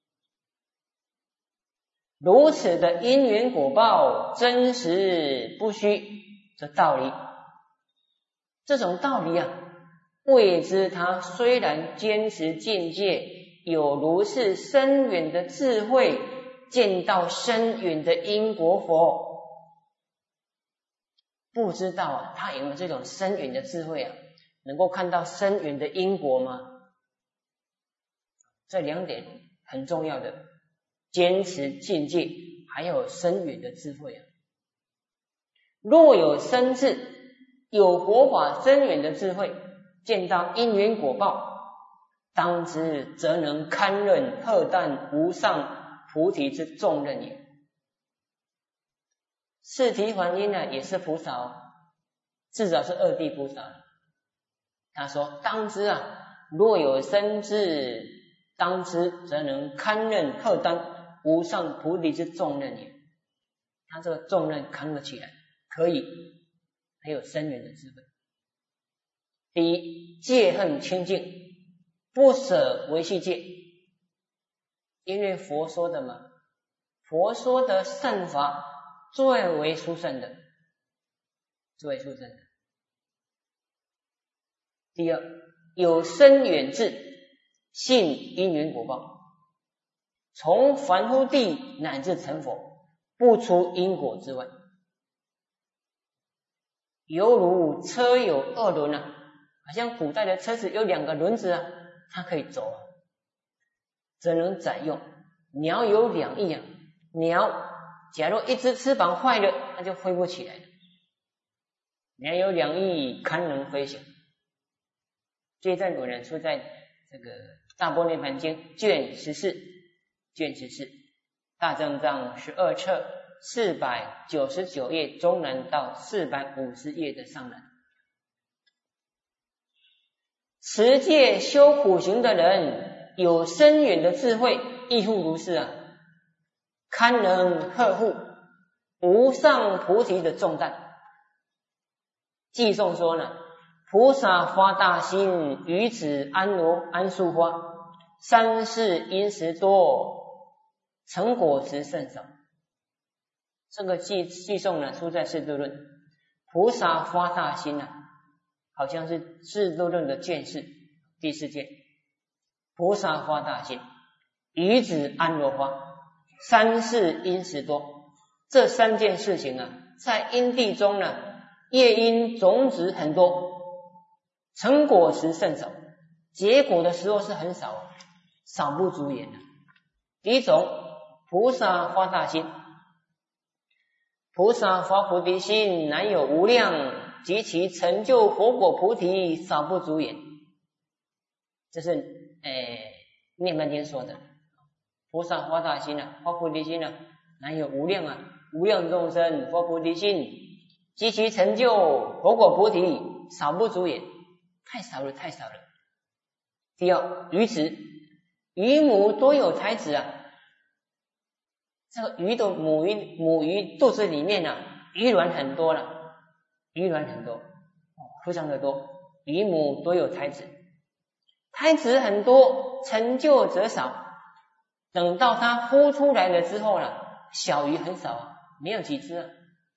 Speaker 1: 如此的因缘果报，真实不虚，这道理，这种道理啊，谓之他虽然坚持境界，有如是深远的智慧，见到深远的因果佛，不知道啊，他有没有这种深远的智慧啊？能够看到深远的因果吗？这两点很重要的，坚持境界，还有深远的智慧啊。若有深智，有佛法深远的智慧，见到因缘果报，当知则能堪任荷担无上菩提之重任也。四提还因呢，也是菩萨哦，至少是二地菩萨。他说：当知啊，若有深智，当知则能堪任荷担无上菩提之重任也。他这个重任扛得起来，可以，还有深远的智慧。第一，戒恨清净，不舍维系戒，因为佛说的嘛，佛说的善法最为殊胜的，最为殊胜的。第二，有深远智，信因缘果报，从凡夫地乃至成佛，不出因果之外。犹如车有二轮啊，好像古代的车子有两个轮子啊，它可以走啊，则能载用。鸟有两翼啊，鸟假如一只翅膀坏了，它就飞不起来了。鸟有两翼，堪能飞行。这段文呢出在这个《大般涅盘经》卷十四，卷十四，大正藏十二册四百九十九页中南到四百五十页的上南。持戒修苦行的人，有深远的智慧，亦复如是啊，堪能荷负无上菩提的重担。偈颂说呢，菩萨发大心，于此安罗安树花，三世因时多，成果时甚少。这个偈偈颂呢，出在《释度论》。菩萨发大心啊，好像是《释度论》的卷四第四卷。菩萨发大心，于此安罗花，三世因时多。这三件事情啊，在因地中呢，业因种子很多， 成果时甚少，结果的时候是很少，少不足言的。第一种，菩萨发大心，菩萨发菩提心，难有无量，及其成就佛果菩提，少不足言。这是诶涅槃经说的，菩萨发大心啊，发菩提心啊，难有无量啊，无量众生发菩提心，及其成就佛果菩提，少不足言，太少了，太少了。第二，鱼子，鱼母多有才子啊。这个鱼的母鱼母鱼肚子里面啊，鱼卵很多了，鱼卵很多，非常的多。鱼母多有才子，胎子很多，成就则少。等到它孵出来了之后呢，小鱼很少，没有几只啊。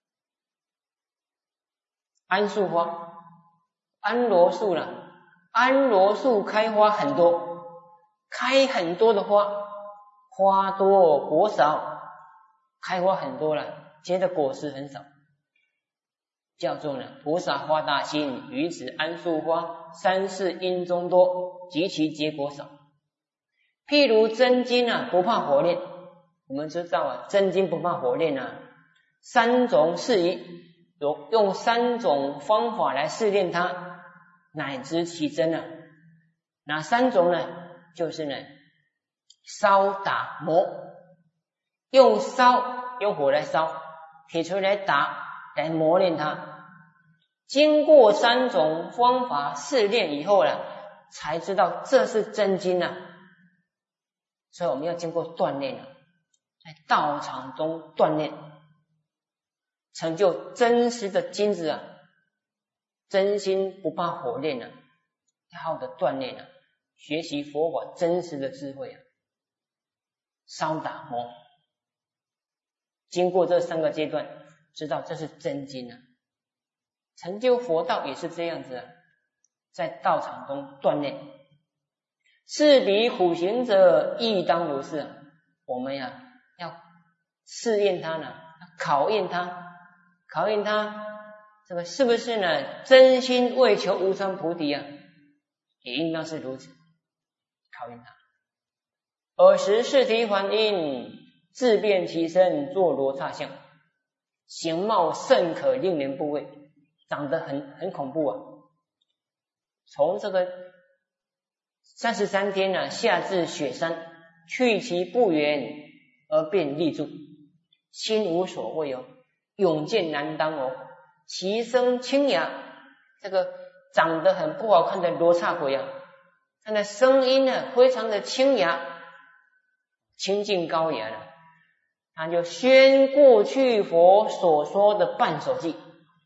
Speaker 1: 桉树花，桉罗树了，桉罗树开花很多，开很多的花，花多果少。开花很多了，结的果实很少，叫做呢菩萨发大心，于此桉树花，三世因中多，及其结果少。譬如真金啊，不怕火炼，我们知道啊，真金不怕火炼啊，三种事宜，有用三种方法来试炼它，乃知其真啊。哪三种呢？就是呢烧打磨。用烧用火来烧，铁锤来打，来磨练它。经过三种方法试炼以后呢，才知道这是真金啊。所以我们要经过锻炼啊，在道场中锻炼，成就真实的金子啊。真心不怕火炼啊，要好好的锻炼啊，学习佛法真实的智慧啊。烧打磨，经过这三个阶段，知道这是真金啊。成就佛道也是这样子啊，在道场中锻炼。是彼苦行者亦当如是啊。我们呀、啊、要试验他呢，考验他，考验他这个是不是呢真心为求无上菩提啊，也应当是如此，考验他。尔时释提还因，自变其身，作罗刹相，形貌甚可令人怖畏，长得很很恐怖啊。从这个三十三天呢、啊，下至雪山，去其不远而便立住，心无所谓哦，勇健难当哦。其声清雅，这个长得很不好看的罗刹鬼啊，他的声音呢非常的清雅，清净高雅了。他就宣过去佛所说的半首偈，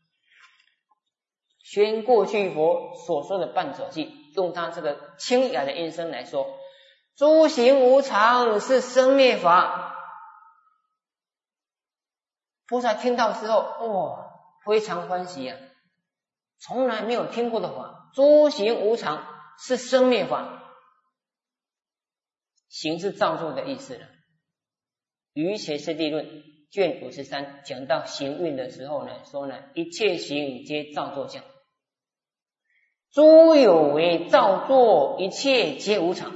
Speaker 1: 宣过去佛所说的半首偈，用他这个清雅的音声来说，诸行无常是生灭法。菩萨听到之后，哇，非常欢喜啊，从来没有听过的法，诸行无常是生灭法，行是造作的意思了。于切师地论卷五十三讲到行运的时候呢，说呢一切行皆造作相，诸有为造作，一切皆无常。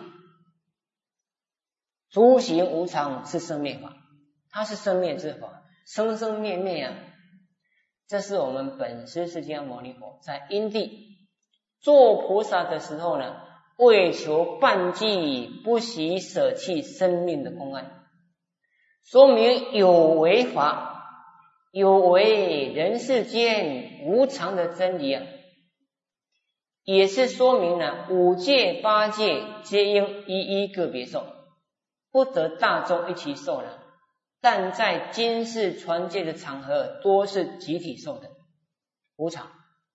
Speaker 1: 诸行无常是生灭法，它是生灭之法，生生灭灭啊。这是我们本师释迦牟尼佛在因地做菩萨的时候呢，为求半计不惜舍弃生命的公案，说明有为法，有为人世间无常的真理啊，也是说明了五界八界皆应一一个别受，不得大众一起受了，但在今世传戒的场合多是集体受的，无常，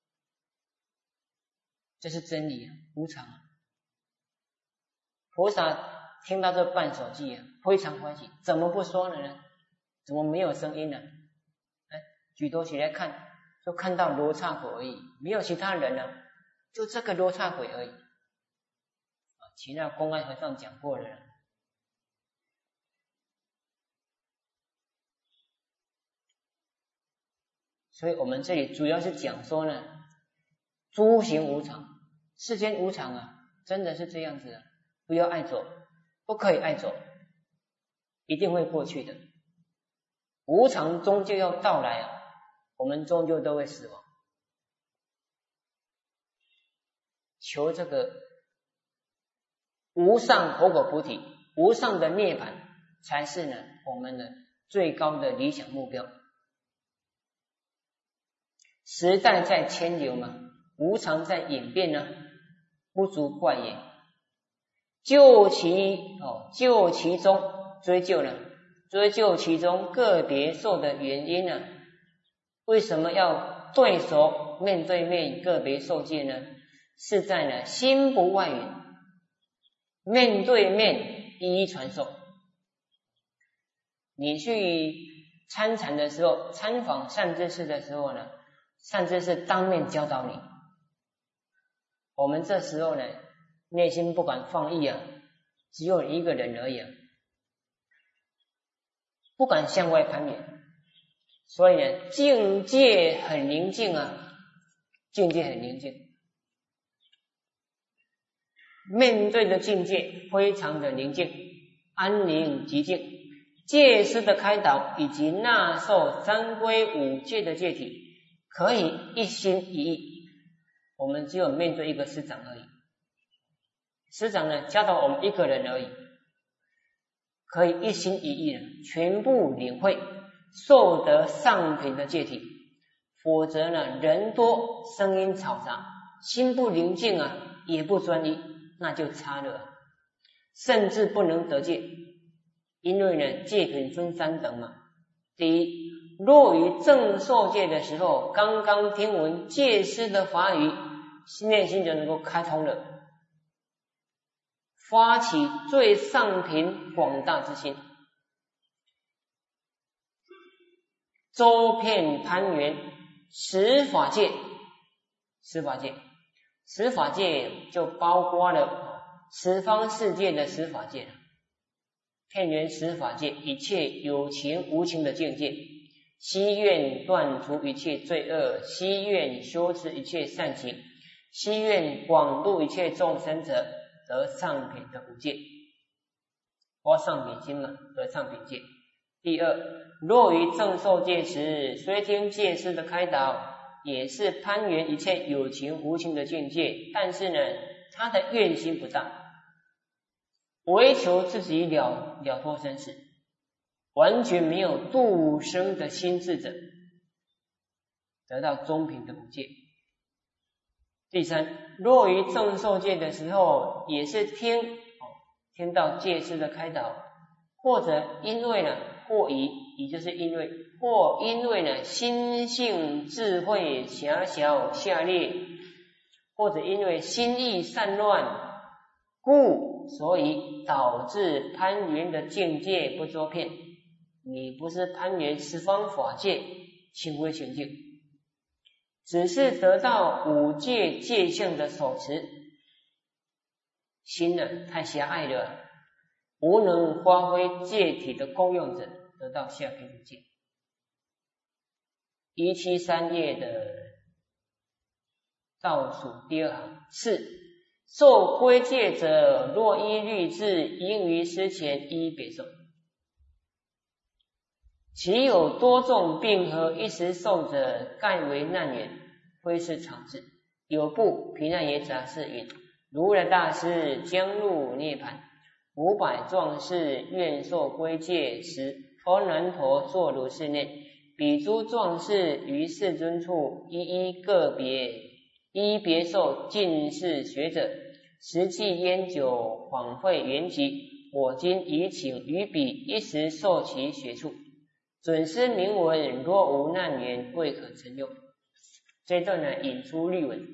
Speaker 1: 这是真理啊，无常啊。菩萨听到这半首偈啊，非常欢喜，怎么不说了呢？怎么没有声音呢？哎，举头起来看，就看到罗刹鬼而已，没有其他人了，就这个罗刹鬼而已。啊，其他公安和尚讲过了。所以我们这里主要是讲说呢，诸行无常， 世间无常啊，真的是这样子啊，不要爱走，不可以爱走，一定会过去的。无常终究要到来啊，我们终究都会死亡。求这个无上佛果菩提，无上的涅槃，才是呢我们的最高的理想目标。时代在迁流嘛，无常在演变呢，不足怪也。究其哦，究其中追究呢，追究其中个别受的原因呢？为什么要对手面对面个别受戒呢？是在呢心不外缘，面对面一一传授。你去参禅的时候，参访善知识的时候呢，善知识当面教导你。我们这时候呢，内心不敢放逸啊，只有一个人而已啊，不敢向外攀缘，所以呢，境界很宁静啊，境界很宁静，面对的境界非常的宁静，安宁寂静。戒师的开导以及纳受三归五戒的戒体，可以一心一意。我们只有面对一个师长而已，师长呢教导我们一个人而已，可以一心一意的全部领会，受得上品的戒体。否则呢，人多声音嘈杂，心不宁静啊，也不专一，那就差了，甚至不能得戒。因为呢，戒品分三等嘛。第一，若于正受戒的时候，刚刚听闻戒师的法语，内心就能够开通了，发起最上品广大之心，周遍攀缘十法界。十法界，十法界就包括了十方世界的十法界，遍缘十法界一切有情无情的境界，希愿断除一切罪恶，希愿修持一切善行，希愿广度一切众生者，得上品的五戒。发上品心嘛，得上品戒。第二，若于正受戒时，虽听戒师的开导，也是攀缘一切有情无情的境界，但是呢，他的愿心不大，唯求自己了了脱生死，完全没有度生的心智者，得到中品的五戒。第三，若于正受戒的时候，也是听、哦、听到戒师的开导，或者因为呢，或疑，也就是因为或因为呢心性智慧狭小下劣，或者因为心意散乱，故所以导致攀缘的境界不周遍。你不是攀缘十方法界，清规清净，只是得到五戒戒相的手持，心呢太狭隘了，无能发挥戒体的功用者，得到下品五戒。一七三页的倒数第二行，四受归戒者，若依律制，应于师前依别受。其有多众并合一时受者，盖为难缘，非是常事。有部毗那耶杂事云：如来大师将入涅槃，五百壮士愿受归戒时，阿难陀坐如是念：彼诸壮士于世尊处，一一个别依别受尽是学者，实际烟酒，枉费缘集。我今已请于彼一时受其学处。准师明文，若无难缘，未可成用。这段呢，引出律文：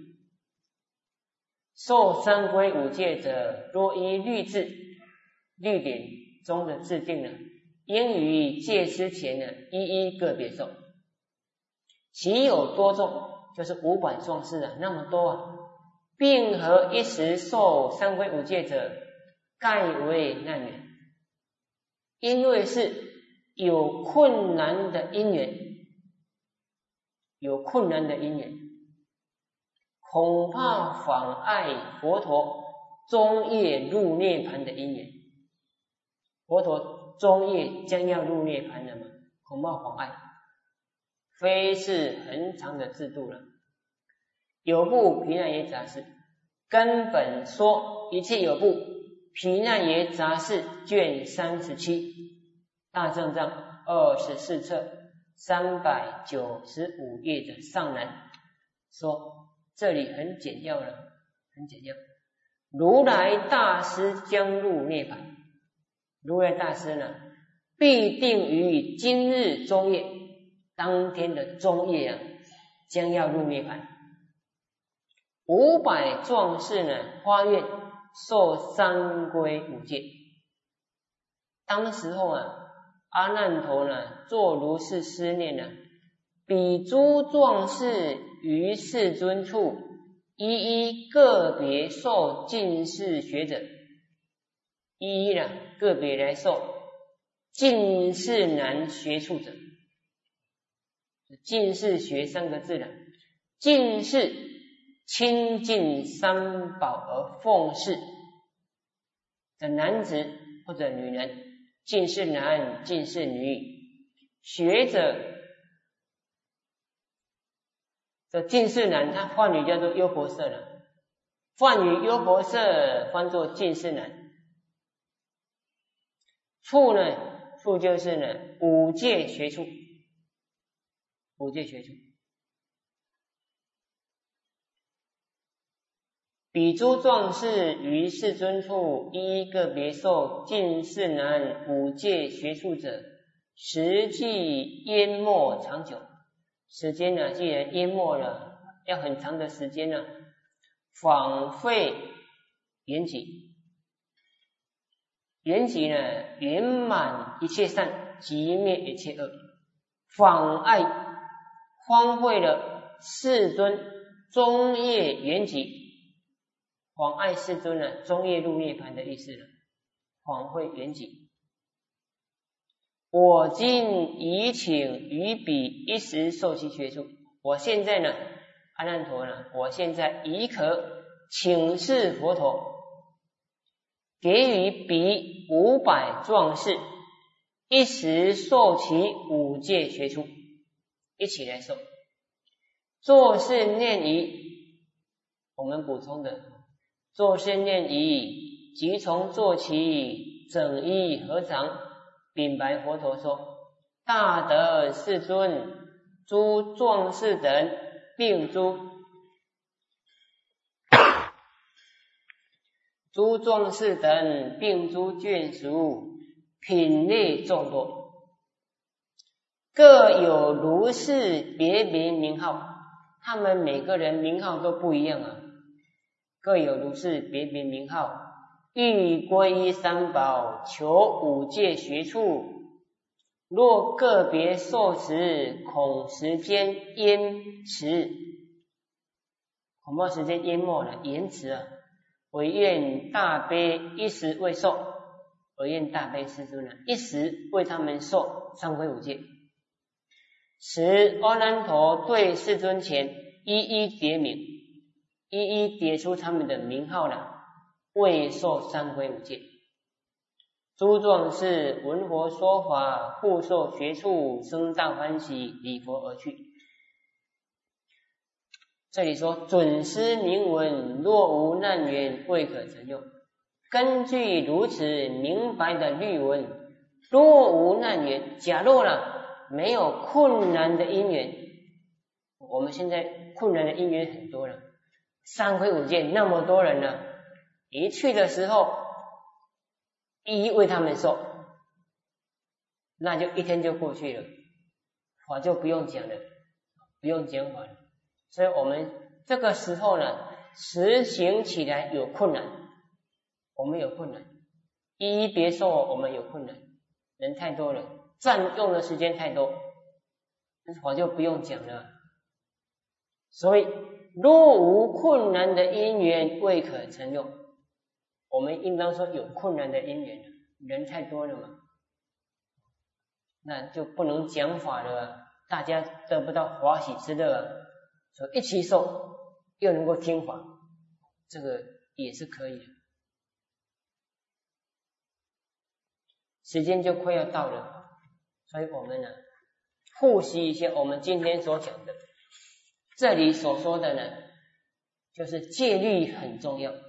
Speaker 1: 受三归五戒者，若依律制，律典中的制定呢，应于戒师前呢，一一个别受。其有多众，就是五百壮士啊，那么多啊，并合一时受三归五戒者，盖为难缘。因为是有困难的因缘，有困难的因缘， 恐怕妨碍佛陀中夜入涅盘的因缘。佛陀中夜将要入涅盘了嘛，恐怕妨碍，非是恒常的制度了。有部毗那耶杂事根本说一切有部毗那耶杂事卷三十七大正藏二十四册三百九十五页的上栏说，这里很简要了，很简要。如来大师将入涅盘，如来大师呢，必定于今日中夜，当天的中夜啊，将要入涅盘。五百壮士呢，发愿受三归五戒。当时候啊，阿难陀呢，作如是思念呢，彼诸壮士于世尊处，一一个别受尽释学者，一一呢个别来受尽释难学处者。尽释学三个字了，尽释亲近三宝而奉事的男子或者女人，尽释男，尽释女。学者的尽释男，他梵语叫做优婆塞了，梵语优婆塞翻作尽释男。处呢，处就是呢五戒学处，五戒学处。彼诸壮士于世尊处，一一个别受尽释难五戒学处者，实际淹没长久。时间呢，既然淹没了，要很长的时间呢，枉费缘起。缘起呢，圆满一切善，寂灭一切恶，妨碍荒废了世尊中夜缘起。妨碍世尊呢，中夜入涅盘的意思了，枉费缘起。我今已请于彼一时受其学处。我现在呢，阿难陀呢，我现在已可请示佛陀，给予彼五百壮士一时受其五戒学处，一起来受。作是念仪，我们补充的。作是念仪，即从坐起，整衣合掌，禀白佛陀说：大德世尊，诸壮士等并诸诸壮士等并诸眷属，品类众多，各有如是别别名号。他们每个人名号都不一样啊，各有如是别别名号。欲皈依三宝，求五戒学处，若个别受持，恐时间淹迟，恐怕时间淹没了，延迟啊。唯愿大悲一时未受，唯愿大悲世尊呢，一时为他们受三归五戒。时阿难陀对世尊前一一叠名，一一叠出他们的名号了，未受三归五戒。诸壮士闻佛说法，复受学处，生大欢喜，礼佛而去。这里说准师明闻，若无难缘，未可成用。根据如此明白的律文，若无难缘，假若了没有困难的因缘，我们现在困难的因缘很多了，三归五戒那么多人呢，一去的时候一一为他们受，那就一天就过去了，法就不用讲了，不用讲法了。所以我们这个时候呢，实行起来有困难，我们有困难，一一别受我们有困难，人太多了，占用的时间太多，法就不用讲了。所以若无困难的因缘，未可成用。我们应当说有困难的因缘，人太多了嘛，那就不能讲法了，大家得不到欢喜之乐，所以一起受， 又能够听法，这个也是可以的。时间就快要到了，所以我们呢复习一下我们今天所讲的。这里所说的呢，就是戒律很重要。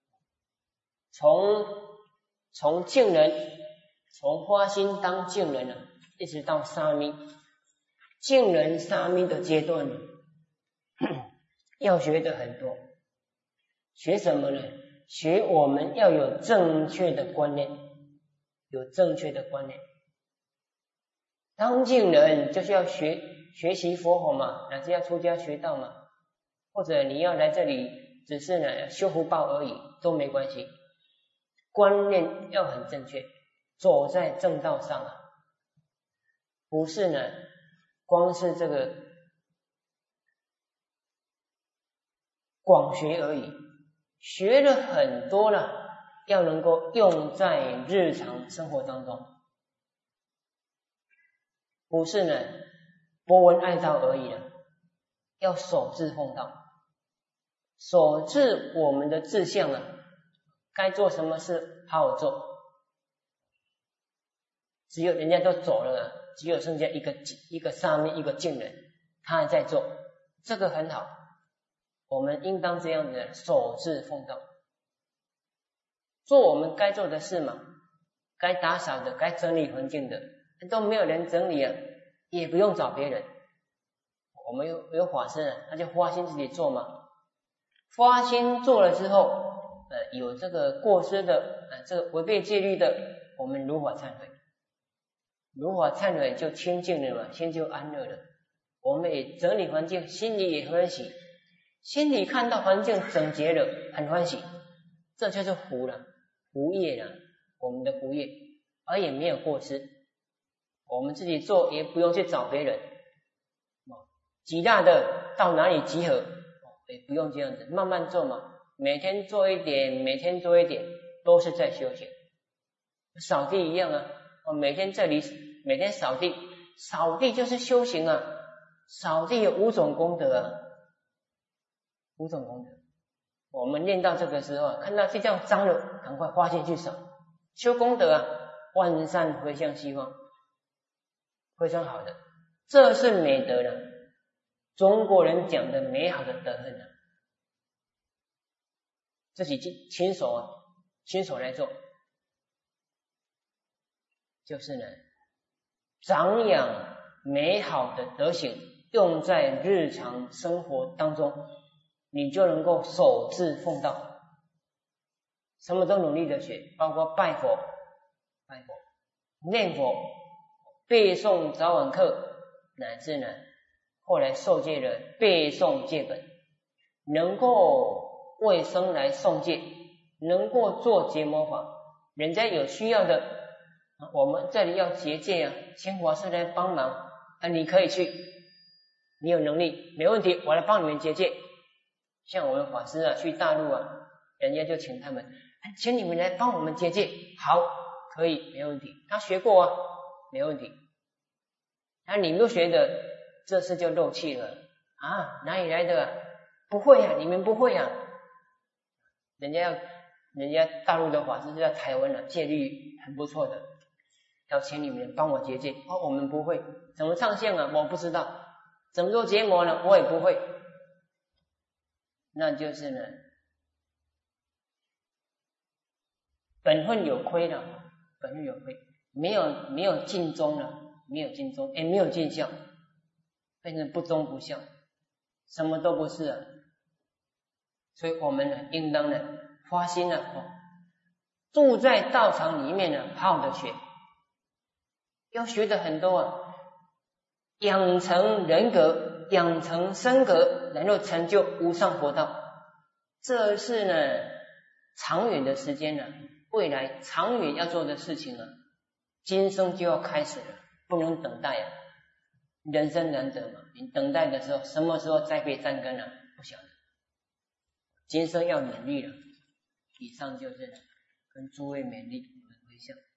Speaker 1: 从从净人，从发心当净人呢，一直到沙弥，净人沙弥的阶段呢，要学的很多。学什么呢？学我们要有正确的观念，有正确的观念。当净人就是要学学习佛法嘛，乃至要出家学道嘛，或者你要来这里只是呢修福报而已，都没关系。观念要很正确，走在正道上啊，不是呢光是这个广学而已，学了很多了，要能够用在日常生活当中，不是呢博闻爱道而已了，要守志奉道，守志我们的志向啊，该做什么事好好做。只有人家都走了，只有剩下一个一个沙弥一个净人，他还在做，这个很好。我们应当这样子守志奉道，做我们该做的事嘛，该打扫的，该整理环境的，都没有人整理啊，也不用找别人。我们有有法师呢，他就发心自己做嘛，发心做了之后。呃，有这个过失的，呃，这个违背戒律的，我们如法忏悔，如法忏悔就清净了嘛，心就安乐了。我们也整理环境，心里也欢喜，心里看到环境整洁了，很欢喜，这就是福了，福业了，我们的福业，而也没有过失，我们自己做也不用去找别人，极大的到哪里集合，也不用这样子，慢慢做嘛。每天做一点，每天做一点，都是在修行。扫地一样啊，我每天这里每天扫地，扫地就是修行啊。扫地有五种功德啊，五种功德。我们念到这个时候，看到地上脏了，赶快花心去扫，修功德啊，万善回向西方，非常好的，这是美德了。中国人讲的美好的德行啊。自己亲手啊，亲手来做，就是呢，长养美好的德行，用在日常生活当中，你就能够守志奉道，什么都努力的学，包括拜佛、拜佛、念佛、背诵早晚课，乃至呢，后来受戒的背诵戒本，能够为生来诵戒，能够做结魔法，人家有需要的，我们这里要结戒啊，请法师来帮忙啊，你可以去，你有能力没问题，我来帮你们结戒。像我们法师啊，去大陆啊，人家就请他们，请你们来帮我们结戒，好，可以，没问题。他学过啊，没问题。那你不学的，这事就漏气了啊，哪里来的啊？不会啊，你们不会啊。人家要，人家大陆的法师在台湾啊，戒律很不错的，要请你们帮我结戒。哦，我们不会，怎么上线啊？我不知道，怎么做结魔呢？我也不会。那就是呢，本分有亏了，本分有亏，没有没有尽忠了，没有尽忠，也没有尽孝，变成不忠不孝，什么都不是啊。所以我们呢，应当呢发心呢、哦，住在道场里面呢，好好的学，要学的很多啊，养成人格，养成身格，然后成就无上佛道。这是呢长远的时间呢，未来长远要做的事情啊，今生就要开始了，不能等待啊。人生难得嘛，你等待的时候，什么时候栽培善根啊？不晓得。今生要努力了。以上就是跟诸位勉励，我们回向。